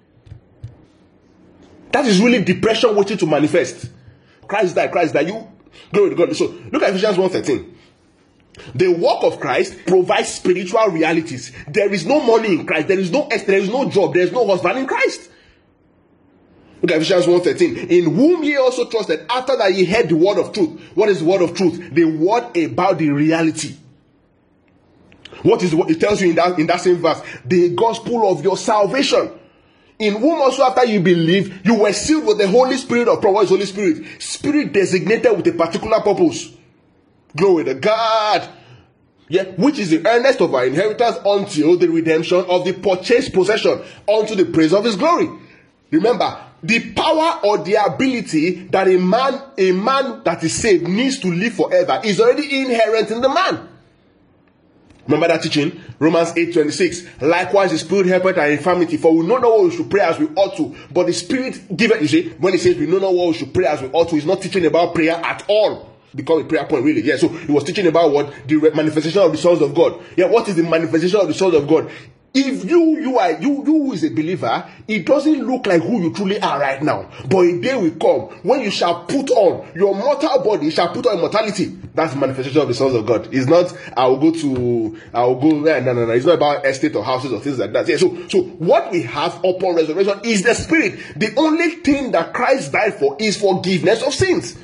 That is really depression waiting to manifest. Christ died, Christ died. You Glory to God. So look at Ephesians one thirteen. The work of Christ provides spiritual realities. There is no money in Christ. There is no there is no job. There is no husband in Christ. Look at Ephesians one thirteen. In whom ye also trusted after that ye heard the word of truth. What is the word of truth? The word about the reality. What is what it tells you in that in that same verse? The gospel of your salvation. In whom also after you believe, you were sealed with the Holy Spirit of promise. Holy Spirit, Spirit designated with a particular purpose. Glory to God. Yeah, which is the earnest of our inheritance until the redemption of the purchased possession, unto the praise of His glory. Remember, the power or the ability that a man, a man that is saved needs to live forever is already inherent in the man. Remember that teaching? Romans eight twenty-six. Likewise, the Spirit helpeth our infirmity, for we know not what we should pray as we ought to. But the Spirit giveth, you see, when he says we know not what we should pray as we ought to, he's not teaching about prayer at all. Become a prayer point, really. Yeah, so he was teaching about what? The manifestation of the sons of God. Yeah, what is the manifestation of the sons of God? If you, you are, you, you who is a believer, it doesn't look like who you truly are right now. But a day will come when you shall put on your mortal body, shall put on immortality. That's the manifestation of the sons of God. It's not, I will go to, I will go, no, no, no, no. It's not about estate or houses or things like that. Yeah, so, so what we have upon resurrection is the Spirit. The only thing that Christ died for is forgiveness of sins.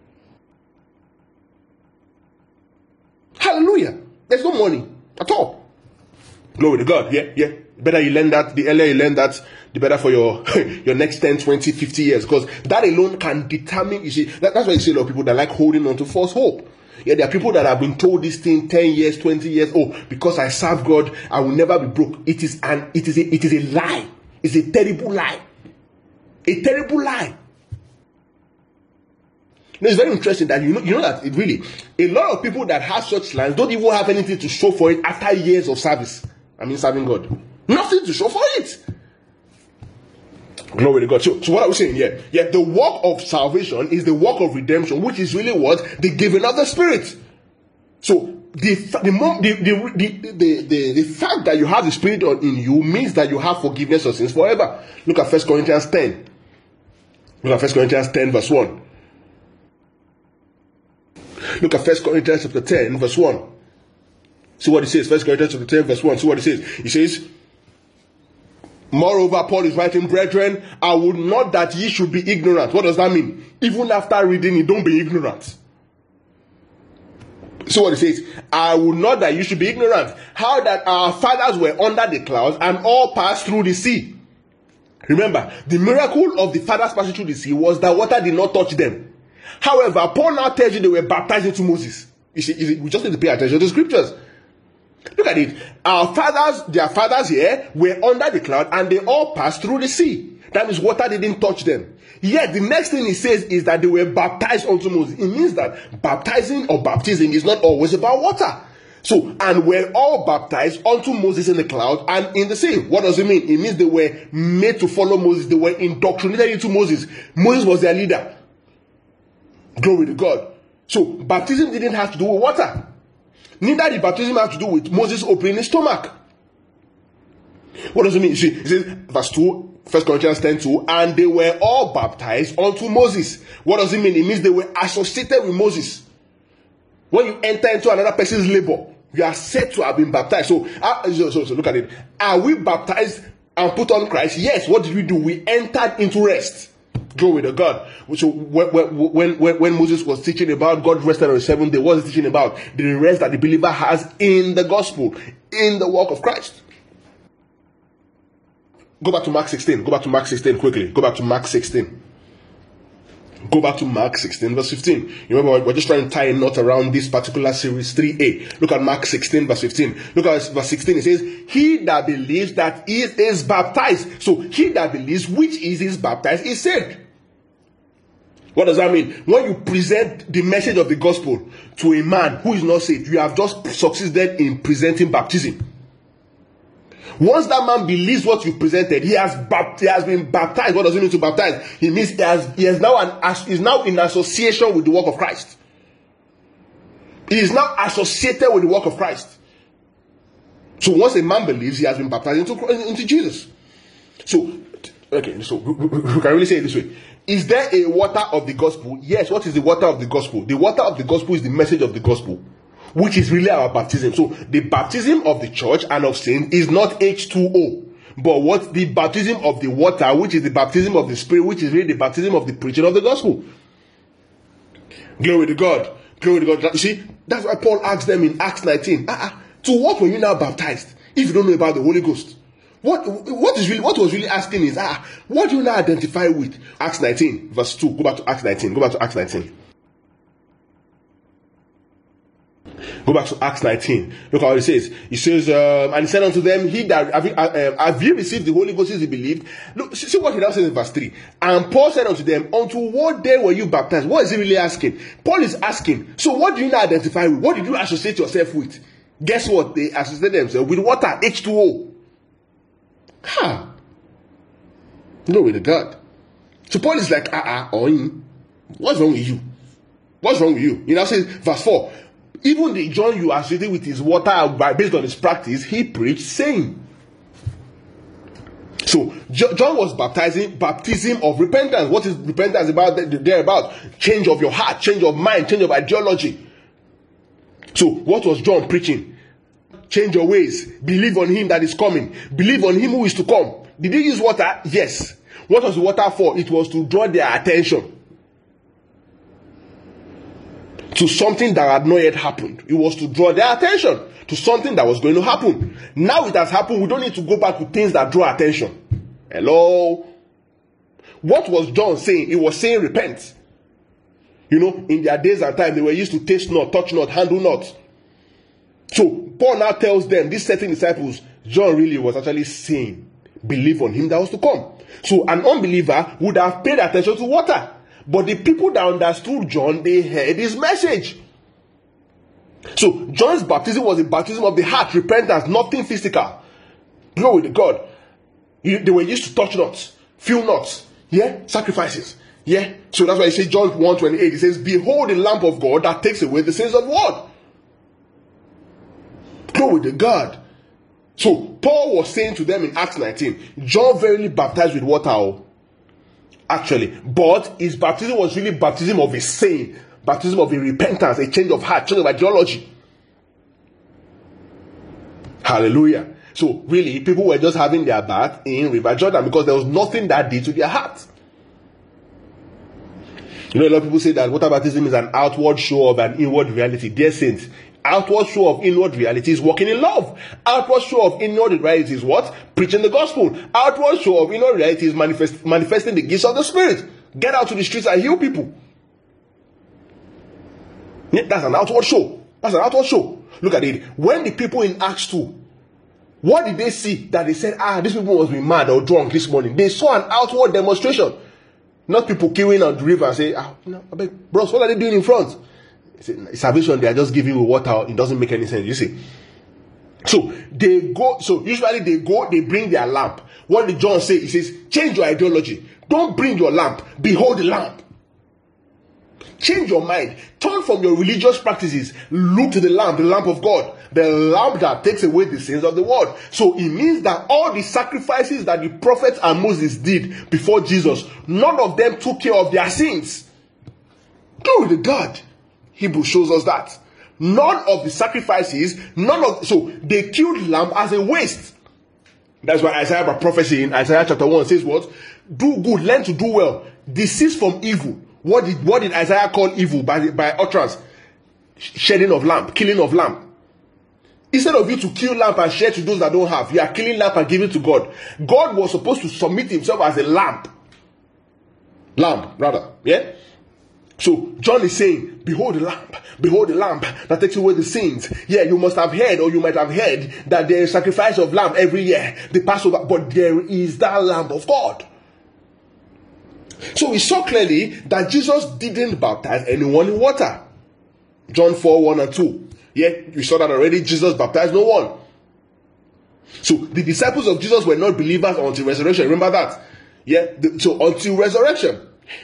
Hallelujah. There's no money at all. Glory to God. Yeah, yeah. Better you learn that. The earlier you learn that, the better for your your next ten, twenty, fifty years. Because that alone can determine, you see, that, that's why you see a lot of people that like holding on to false hope. Yeah, there are people that have been told this thing ten years, twenty years. Oh, because I serve God, I will never be broke. It is an it is a it is a lie. It's a terrible lie. A terrible lie. Now, it's very interesting that you know, you know that it really, a lot of people that have such lands don't even have anything to show for it after years of service. I mean, serving God. Nothing to show for it. Glory to God. So, so what are we saying here? Yeah, the work of salvation is the work of redemption, which is really what? The giving of the Spirit. So, the the, the, the, the, the, the fact that you have the Spirit in you means that you have forgiveness of sins forever. Look at First Corinthians ten. Look at First Corinthians ten verse one. Look at First Corinthians chapter ten verse one. See what it says. First Corinthians chapter ten verse one. See what it says. It says, moreover, Paul is writing, brethren, I would not that ye should be ignorant. What does that mean? Even after reading it, don't be ignorant. See what it says. I would not that you should be ignorant. How that our fathers were under the clouds and all passed through the sea. Remember, the miracle of the fathers passing through the sea was that water did not touch them. However, Paul now tells you they were baptized into Moses. You see, you see, we just need to pay attention to the scriptures. Look at it. Our fathers, their fathers here, were under the cloud and they all passed through the sea. That means water didn't touch them. Yet the next thing he says is that they were baptized unto Moses. It means that baptizing or baptism is not always about water. So, and we're all baptized unto Moses in the cloud and in the sea. What does it mean? It means they were made to follow Moses. They were indoctrinated into Moses. Moses was their leader. Glory to God. So, baptism didn't have to do with water. Neither did baptism have to do with Moses opening his stomach. What does it mean? You see, it says, verse two, First Corinthians ten two, and they were all baptized unto Moses. What does it mean? It means they were associated with Moses. When you enter into another person's labor, you are said to have been baptized. So, uh, so, so, so look at it. Are we baptized and put on Christ? Yes. What did we do? We entered into rest. Glory to God. So when, when, when, when Moses was teaching about God rested on the seventh day, what was he teaching about? The rest that the believer has in the gospel, in the work of Christ. Go back to Mark sixteen. Go back to Mark sixteen quickly. Go back to Mark sixteen. Go back to Mark sixteen verse fifteen. You remember, we're just trying to tie a knot around this particular series three A. Look at Mark sixteen verse fifteen. Look at verse sixteen. It says, he that believes that he is baptized. So he that believes which is is baptized is saved. What does that mean? When you present the message of the gospel to a man who is not saved, you have just succeeded in presenting baptism. Once that man believes what you presented, he has, bapt- he has been baptized. What does it mean to baptize? It means he has, he has now an, is now in association with the work of Christ. He is now associated with the work of Christ. So once a man believes, he has been baptized into, into Jesus. So, okay, so we, we can really say it this way. Is there a water of the gospel? Yes. What is the water of the gospel? The water of the gospel is the message of the gospel, which is really our baptism. So the baptism of the church and of saints is not H two O, but what the baptism of the water, which is the baptism of the Spirit, which is really the baptism of the preaching of the gospel. Glory to God. Glory to God. You see, that's why Paul asked them in Acts nineteen, uh-uh, to what were you now baptized if you don't know about the Holy Ghost? What what is really what was really asking is, ah, what do you now identify with? Acts nineteen, verse two. Go back to Acts nineteen. Go back to Acts nineteen. Go back to Acts nineteen. Look how it says. It says, um, and he said unto them, he that have you, uh, have you received the Holy Ghost since he believed? Look, see what he now says in verse three. And Paul said unto them, unto what day were you baptized? What is he really asking? Paul is asking, so what do you now identify with? What did you associate yourself with? Guess what? They associate themselves with water, H two O. Ha! Glory to God. So Paul is like, ah, uh-uh, oh, what's wrong with you? What's wrong with you? He now says, verse four. Even the John you associated with his water by based on his practice, he preached saying. So John was baptizing, baptism of repentance. What is repentance about? There about change of your heart, change of mind, change of ideology. So what was John preaching? Change your ways. Believe on him that is coming. Believe on him who is to come. Did he use water? Yes. What was the water for? It was to draw their attention to something that had not yet happened. It was to draw their attention to something that was going to happen. Now it has happened. We don't need to go back to things that draw attention. Hello? What was John saying? He was saying repent. You know, in their days and time, they were used to taste not, touch not, handle not. So Paul now tells them, these certain disciples, John really was actually saying, believe on him that was to come. So an unbeliever would have paid attention to water. But the people that understood John, they heard his message. So John's baptism was a baptism of the heart, repentance, nothing physical. Glory to God. You, they were used to touch not, feel not, yeah, sacrifices, yeah. So that's why he says John one twenty-eight. He says, "Behold, the Lamb of God that takes away the sins of the world." Glory to God. So Paul was saying to them in Acts nineteen, John verily baptized with water, actually, but his baptism was really baptism of a saying, baptism of a repentance, a change of heart, change of ideology. Hallelujah. So really, people were just having their bath in River Jordan because there was nothing that did to their heart. You know, a lot of people say that water baptism is an outward show of an inward reality. Dear saints, outward show of inward reality is walking in love. Outward show of inward reality is what? Preaching the gospel. Outward show of inward reality is manifest, manifesting the gifts of the Spirit. Get out to the streets and heal people. Yeah, that's an outward show. That's an outward show. Look at it. When the people in Acts two, what did they see that they said, ah, these people must be mad or drunk this morning? They saw an outward demonstration. Not people queuing on the river and say, ah, no, I beg, bros, what are they doing in front? It's salvation, they are just giving you water. It doesn't make any sense, you see. So they go, so usually they go, they bring their lamp. What did John say? He says, change your ideology. Don't bring your lamp. Behold the lamp. Change your mind. Turn from your religious practices. Look to the lamp, the lamp of God. The lamp that takes away the sins of the world. So it means that all the sacrifices that the prophets and Moses did before Jesus, none of them took care of their sins. Glory to God. Hebrew shows us that. None of the sacrifices, none of, so they killed lamb as a waste. That's why Isaiah prophecy in Isaiah chapter one says what? Do good, learn to do well. Desist from evil. What did what did Isaiah call evil by, by utterance? Shedding of lamb, killing of lamb. Instead of you to kill lamb and share to those that don't have, you are killing lamb and giving to God. God was supposed to submit himself as a lamb. Lamb, rather. Yeah? So John is saying, behold the lamb, behold the lamb that takes away the sins. Yeah, you must have heard, or you might have heard, that there is sacrifice of lamb every year, the Passover, but there is that lamb of God. So we saw clearly that Jesus didn't baptize anyone in water. John four, one and two. Yeah, we saw that already. Jesus baptized no one. So the disciples of Jesus were not believers until resurrection. Remember that? Yeah, the, so until resurrection.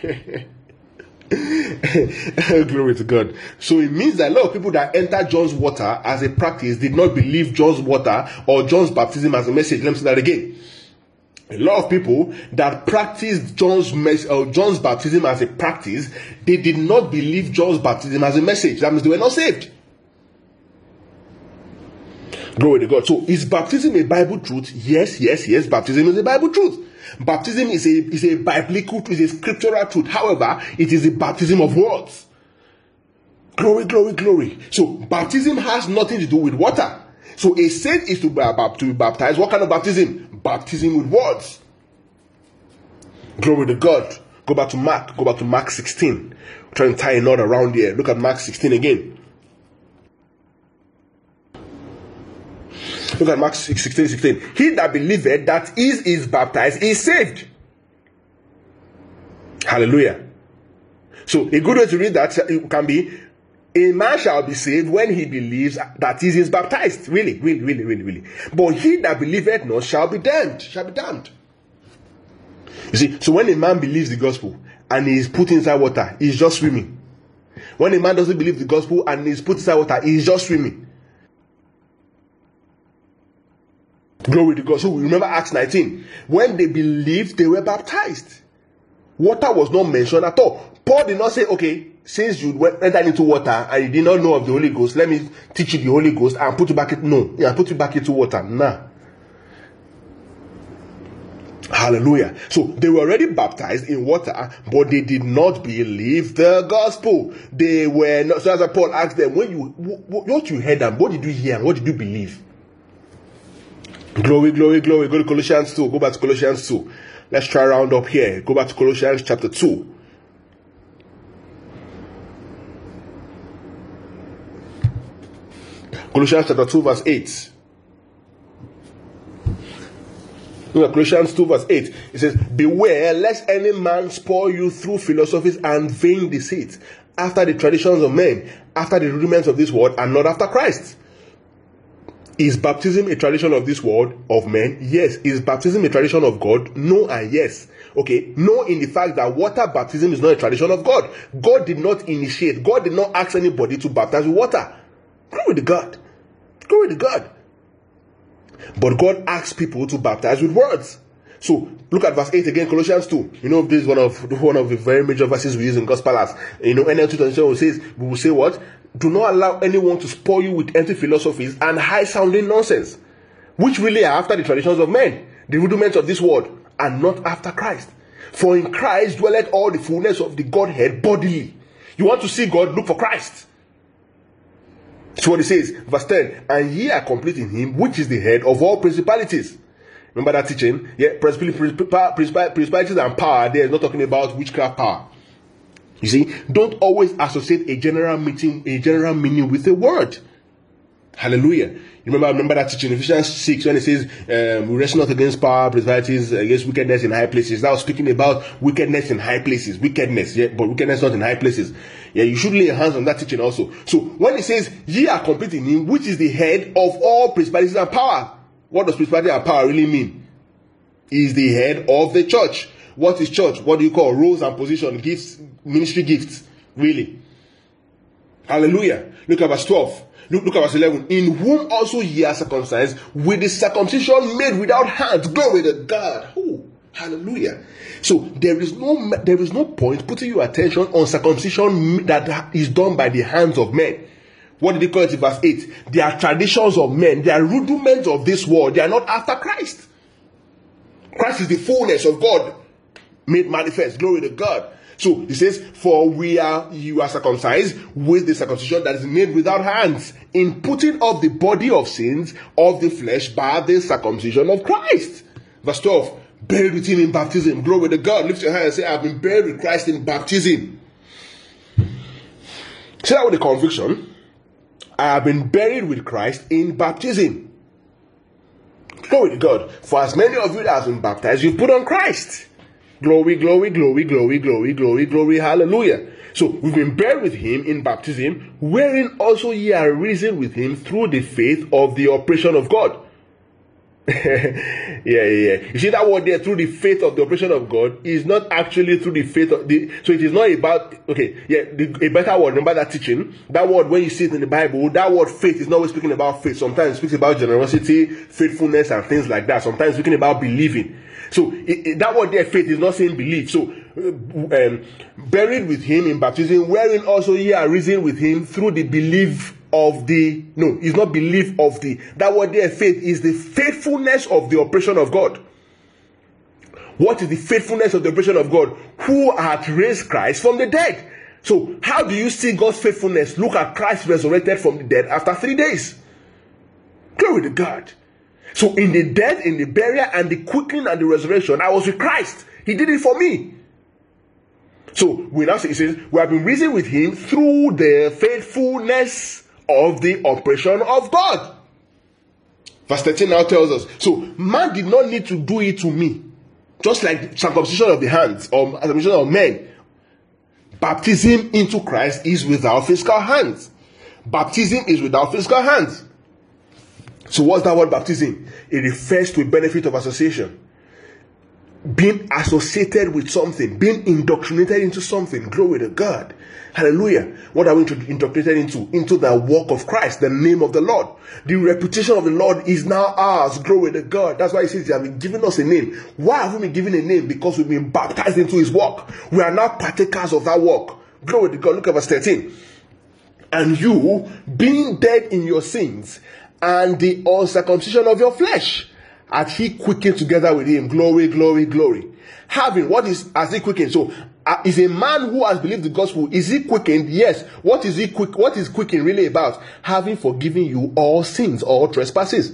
Glory to God. So it means that a lot of people that enter John's water as a practice did not believe John's water or John's baptism as a message. Let me say that again. A lot of people that practiced John's mes- or John's baptism as a practice, they did not believe John's baptism as a message. That means they were not saved. Glory to God. So is baptism a Bible truth? Yes, yes, yes. Baptism is a Bible truth. Baptism is a is a biblical truth, is a scriptural truth. However, it is a baptism of words. Glory, glory, glory. So baptism has nothing to do with water. So a saint is to be, to be baptized. What kind of baptism? Baptism with words. Glory to God. Go back to Mark. Go back to Mark sixteen. I'm trying to tie a knot around here. Look at Mark sixteen again. Look at Mark sixteen, sixteen. He that believeth that is is baptized is saved. Hallelujah. So a good way to read that can be, a man shall be saved when he believes that he is baptized. Really, really, really, really, really. But he that believeth not shall be damned. Shall be damned. You see, so when a man believes the gospel and he is put inside water, he is just swimming. When a man doesn't believe the gospel and he is put inside water, he is just swimming. Glory to God. So we remember Acts nineteen. When they believed, they were baptized. Water was not mentioned at all. Paul did not say, okay, since you entered into water and you did not know of the Holy Ghost, let me teach you the Holy Ghost and put you back in. No, yeah, put you back into water. Nah. Hallelujah. So they were already baptized in water, but they did not believe the gospel. They were not. So as Paul asked them, when you what you heard and what did you hear and what did you believe? Glory, glory, glory. Go to Colossians two. Go back to Colossians two. Let's try round up here. Go back to Colossians chapter two. Colossians chapter two verse eight. Look at Colossians two verse eight. It says, beware lest any man spoil you through philosophies and vain deceit, after the traditions of men, after the rudiments of this world, and not after Christ. Is baptism a tradition of this world, of men? Yes. Is baptism a tradition of God? No and yes. Okay, no, in the fact that water baptism is not a tradition of God. God did not initiate, God did not ask anybody to baptize with water. Glory to God. Glory to God. But God asks people to baptize with words. So look at verse eight again, Colossians two. You know, this is one of one of the very major verses we use in Gospel Palace. You know, N L two translation says, we will say what? Do not allow anyone to spoil you with empty philosophies and high-sounding nonsense, which really are after the traditions of men, the rudiments of this world, and not after Christ. For in Christ dwelleth all the fullness of the Godhead bodily. You want to see God? Look for Christ. So what it says, verse ten, and ye are complete in him, which is the head of all principalities. Remember that teaching? Yeah, principalities and power, there is not talking about witchcraft power. You see, don't always associate a general meaning, a general meaning with a word. Hallelujah. You remember, remember that teaching in Ephesians six when it says, um, we wrestle not against power, principalities, against wickedness in high places. That was speaking about wickedness in high places. Wickedness, yeah, but wickedness not in high places. Yeah, you should lay your hands on that teaching also. So, when it says, ye are complete in him, which is the head of all principalities and power. What does principality and power really mean? He is the head of the church. What is church? What do you call roles and position, gifts, ministry gifts? Really? Hallelujah. Look at verse twelve. Look, look at verse eleven. In whom also ye are circumcised with the circumcision made without hands. Glory to God. Ooh, hallelujah. So there is no there is no point putting your attention on circumcision that is done by the hands of men. What did he call it in verse eight? They are traditions of men. They are rudiments of this world. They are not after Christ. Christ is the fullness of God made manifest. Glory to God. So he says, for we are, you are circumcised with the circumcision that is made without hands, in putting off the body of sins of the flesh by the circumcision of Christ. Verse twelve, buried with him in baptism. Glory to God. Lift your hand and say, I have been buried with Christ in baptism. Say that with a conviction. I have been buried with Christ in baptism. Glory to God. For as many of you that have been baptized, you put on Christ. Glory, glory, glory, glory, glory, glory, glory, hallelujah. So we've been buried with him in baptism, wherein also ye are risen with him through the faith of the operation of God. yeah, yeah, yeah. You see that word there, through the faith of the operation of God, is not actually through the faith of the. So it is not about. Okay, yeah, the, a better word. Remember that teaching. That word, when you see it in the Bible, that word faith is not always speaking about faith. Sometimes it speaks about generosity, faithfulness, and things like that. Sometimes speaking about believing. So it, it, that word there, faith, is not saying belief. So um, buried with him in baptism, wherein also ye are risen with him through the belief of the, no, it's not belief of the, that word there, faith, is the faithfulness of the operation of God. What is the faithfulness of the operation of God? Who hath raised Christ from the dead. So how do you see God's faithfulness? Look at Christ resurrected from the dead after three days. Glory to God. So in the death, in the burial, and the quickening and the resurrection, I was with Christ. He did it for me. So we now say, it says, we have been risen with him through the faithfulness of the operation of God. Verse thirteen now tells us, so man did not need to do it to me. Just like circumcision of the hands, or circumcision of men. Baptism into Christ is without physical hands. Baptism is without physical hands. So what's that word baptism? It refers to a benefit of association. Being associated with something. Being indoctrinated into something. Glory to God. Hallelujah. What are we indoctrinated into? Into the work of Christ, the name of the Lord. The reputation of the Lord is now ours. Glory to God. That's why he says he has been given us a name. Why have we been given a name? Because we've been baptized into his work. We are now partakers of that work. Glory to God. Look at verse thirteen. And you, being dead in your sins, and the uncircumcision of your flesh, hath he quickened together with him. Glory, glory, glory. Having, what is, has he quickened? So, uh, is a man who has believed the gospel, is he quickened? Yes. What is he quick? What is quickened really about? Having forgiven you all sins, all trespasses.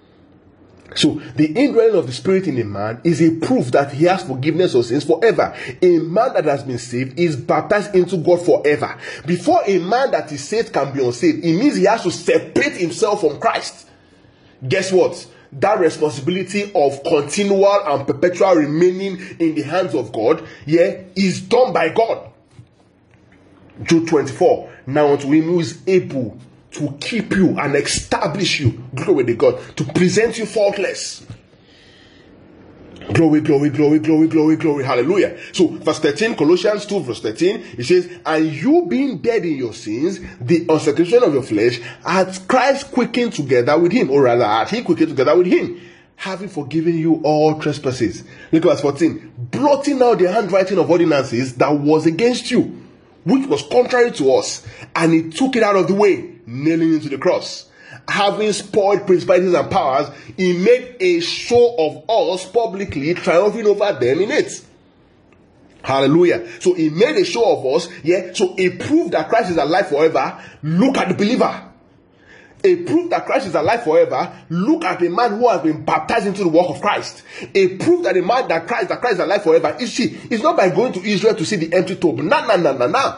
So, the indwelling of the Spirit in a man is a proof that he has forgiveness of sins forever. A man that has been saved is baptized into God forever. Before a man that is saved can be unsaved, it means he has to separate himself from Christ. guess what? That responsibility of continual and perpetual remaining in the hands of God, yeah, is done by God. Jude twenty-four. Now unto him who is able to keep you and establish you, glory to God, to present you faultless. Glory, glory, glory, glory, glory, glory, hallelujah. So, verse thirteen, Colossians two, verse thirteen, it says, and you being dead in your sins, the uncircumcision of your flesh, hath Christ quickened together with him, or rather, hath he quickened together with him, having forgiven you all trespasses. Look at verse fourteen, blotting out the handwriting of ordinances that was against you, which was contrary to us, and he took it out of the way, nailing it to the cross. Having spoiled principalities and powers, he made a show of us publicly, triumphing over them in it. Hallelujah. So he made a show of us, yeah. So he proved that Christ is alive forever. Look at the believer. A proof that Christ is alive forever. Look at a man who has been baptized into the work of Christ. A proof that a man that Christ that Christ is alive forever. You see, it's not by going to Israel to see the empty tomb. No, no, no, no, no.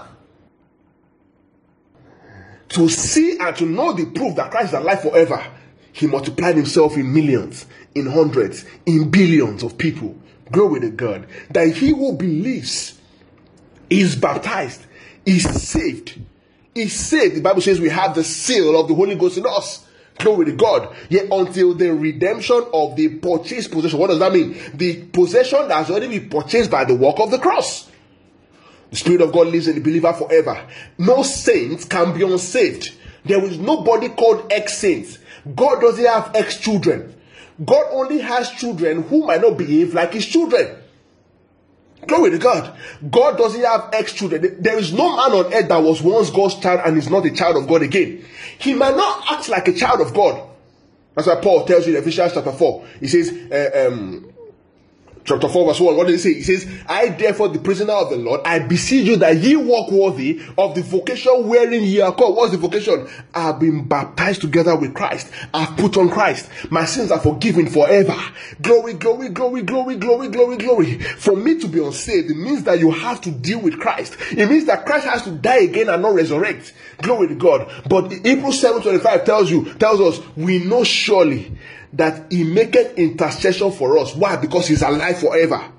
To see and to know the proof that Christ is alive forever, he multiplied himself in millions, in hundreds, in billions of people. Glory to God. That he who believes is baptized, is saved. Is saved. The Bible says we have the seal of the Holy Ghost in us. Glory to God. Yet until the redemption of the purchased possession. What does that mean? The possession that has already been purchased by the work of the cross. The Spirit of God lives in the believer forever. No saint can be unsaved. There is nobody called ex-saints. God doesn't have ex-children. God only has children who might not behave like his children. Glory to God. God doesn't have ex-children. There is no man on earth that was once God's child and is not a child of God again. He might not act like a child of God. That's why Paul tells you in Ephesians chapter four. He says, uh, um, chapter four verse one, what does he say? He says, I therefore the prisoner of the Lord, I beseech you that ye walk worthy of the vocation wherein ye are called. What's the vocation? I have been baptized together with Christ. I have put on Christ. My sins are forgiven forever. Glory, glory, glory, glory, glory, glory, glory. For me to be unsaved, it means that you have to deal with Christ. It means that Christ has to die again and not resurrect. Glory to God. But Hebrews seven twenty-five tells you, tells us, we know surely that he maketh intercession for us. Why? Because he's alive forever.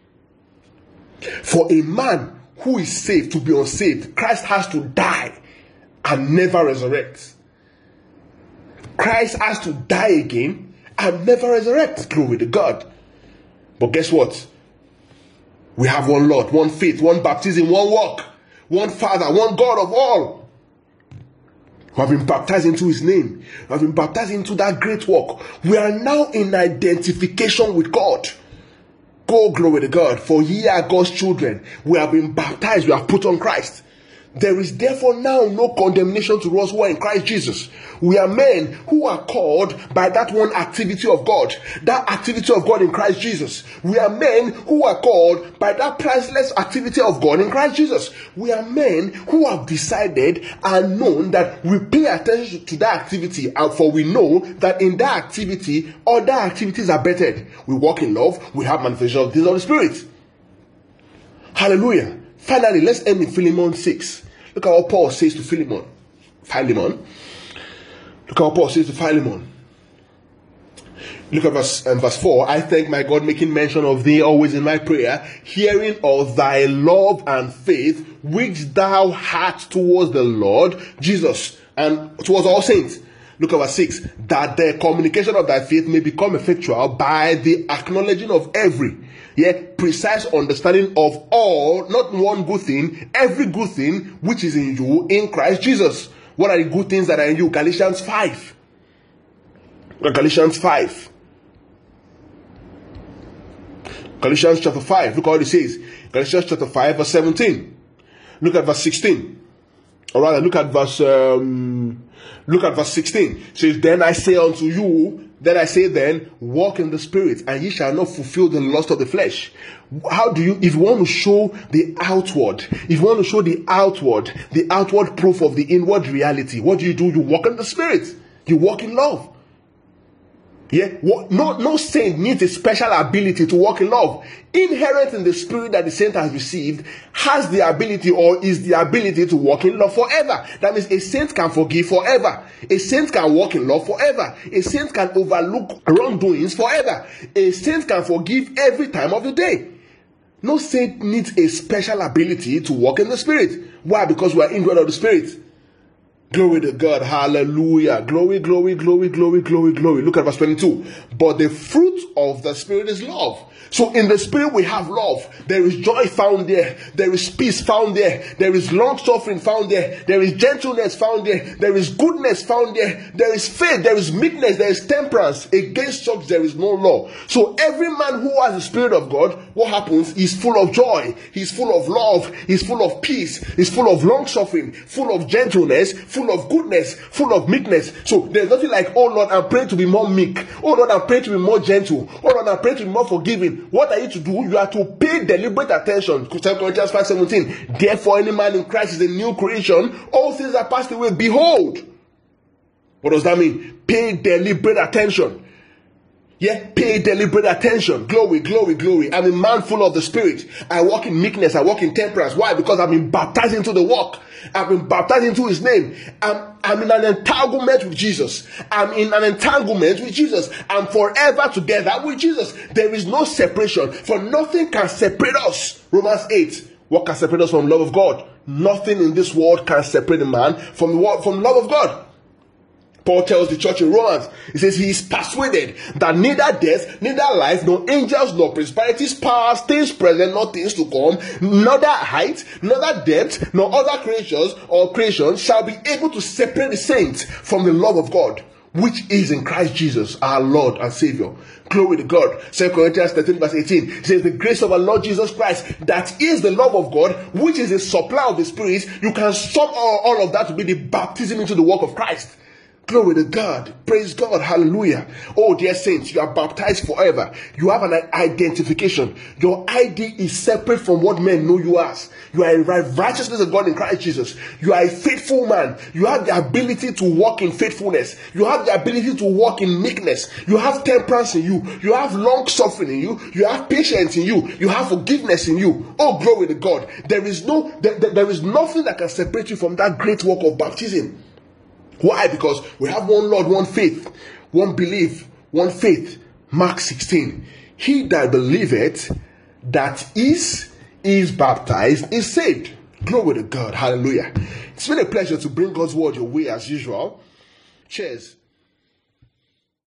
For a man who is saved to be unsaved, Christ has to die and never resurrect. Christ has to die again and never resurrect. Glory to God. But guess what? We have one Lord, one faith, one baptism, one walk, one Father, one God of all. We have been baptized into his name. We have been baptized into that great work. We are now in identification with God. Go, glory to God. For ye are God's children. We have been baptized. We have put on Christ. There is therefore now no condemnation to us who are in Christ Jesus. We are men who are called by that one activity of God. That activity of God in Christ Jesus. We are men who are called by that priceless activity of God in Christ Jesus. We are men who have decided and known that we pay attention to that activity, and for we know that in that activity, other activities are bettered. We walk in love. We have manifestation of the Holy Spirit. Hallelujah. Finally, let's end in Philemon six. Look at what Paul says to Philemon. Philemon. Look at what Paul says to Philemon. Look at verse, um, verse four. I thank my God, making mention of thee always in my prayer, hearing of thy love and faith, which thou hast towards the Lord Jesus, and towards all saints. Look at verse six. That the communication of thy faith may become effectual by the acknowledging of every, yet precise understanding of all, not one good thing, every good thing which is in you in Christ Jesus. What are the good things that are in you? Galatians five. Galatians five. Galatians chapter five. Look what it says. Galatians chapter five, verse seventeen. Look at verse sixteen. Or rather, look at verse um, look at verse sixteen. It says, then I say unto you, then I say then, walk in the Spirit, and ye shall not fulfill the lust of the flesh. How do you, if you want to show the outward, if you want to show the outward, the outward proof of the inward reality, what do you do? You walk in the Spirit. You walk in love. Yeah, what, no, no saint needs a special ability to walk in love. Inherent in the spirit that the saint has received has the ability or is the ability to walk in love forever. That means a saint can forgive forever. A saint can walk in love forever. A saint can overlook wrongdoings forever. A saint can forgive every time of the day. No saint needs a special ability to walk in the spirit. Why? Because we are indwelt of the spirit. Glory to God. Hallelujah. Glory, glory, glory, glory, glory, glory. Look at verse twenty-two. But the fruit of the spirit is love. So in the spirit we have love. There is joy found there. There is peace found there. There is long suffering found there. There is gentleness found there. There is goodness found there. There is faith. There is meekness. There is temperance. Against such there is no law. So every man who has the spirit of God, what happens? He's full of joy. He's full of love. He's full of peace. He's full of long suffering. Full of gentleness. Full of goodness. Full of meekness. So there's nothing like, oh Lord, I'm praying to be more meek. Oh Lord, I'm praying to be more gentle. Oh Lord, I'm praying to be more forgiving. What are you to do? You are to pay deliberate attention. Second Corinthians five seventeen. Therefore, any man in Christ is a new creation. All things are passed away. Behold. What does that mean? Pay deliberate attention. Yeah, pay deliberate attention. Glory, glory, glory. I'm a man full of the Spirit. I walk in meekness. I walk in temperance. Why? Because I've been baptized into the work. I've been baptized into His name. I'm, I'm in an entanglement with Jesus. I'm in an entanglement with Jesus. I'm forever together with Jesus. There is no separation. For nothing can separate us. Romans eight. What can separate us from the love of God? Nothing in this world can separate a man from the, from the love of God. Paul tells the church in Romans, he says he is persuaded that neither death, neither life, nor angels, nor principalities, powers, things present, nor things to come, neither height, neither depth, nor other creatures or creations shall be able to separate the saints from the love of God, which is in Christ Jesus, our Lord and Savior. Glory to God. Second Corinthians thirteen verse eighteen says, the grace of our Lord Jesus Christ, that is the love of God, which is the supply of the Spirit. You can sum all, all of that to be the baptism into the work of Christ. Glory to God. Praise God. Hallelujah. Oh, dear saints, you are baptized forever. You have an identification. Your I D is separate from what men know you as. You are in righteousness of God in Christ Jesus. You are a faithful man. You have the ability to walk in faithfulness. You have the ability to walk in meekness. You have temperance in you. You have long suffering in you. You have patience in you. You have forgiveness in you. Oh, glory to God. There is no, there, there is nothing that can separate you from that great work of baptism. Why? Because we have one Lord, one faith, one belief, one faith. Mark sixteen. He that believeth, that is, is baptized, is saved. Glory to God. Hallelujah. It's been a pleasure to bring God's word your way as usual. Cheers.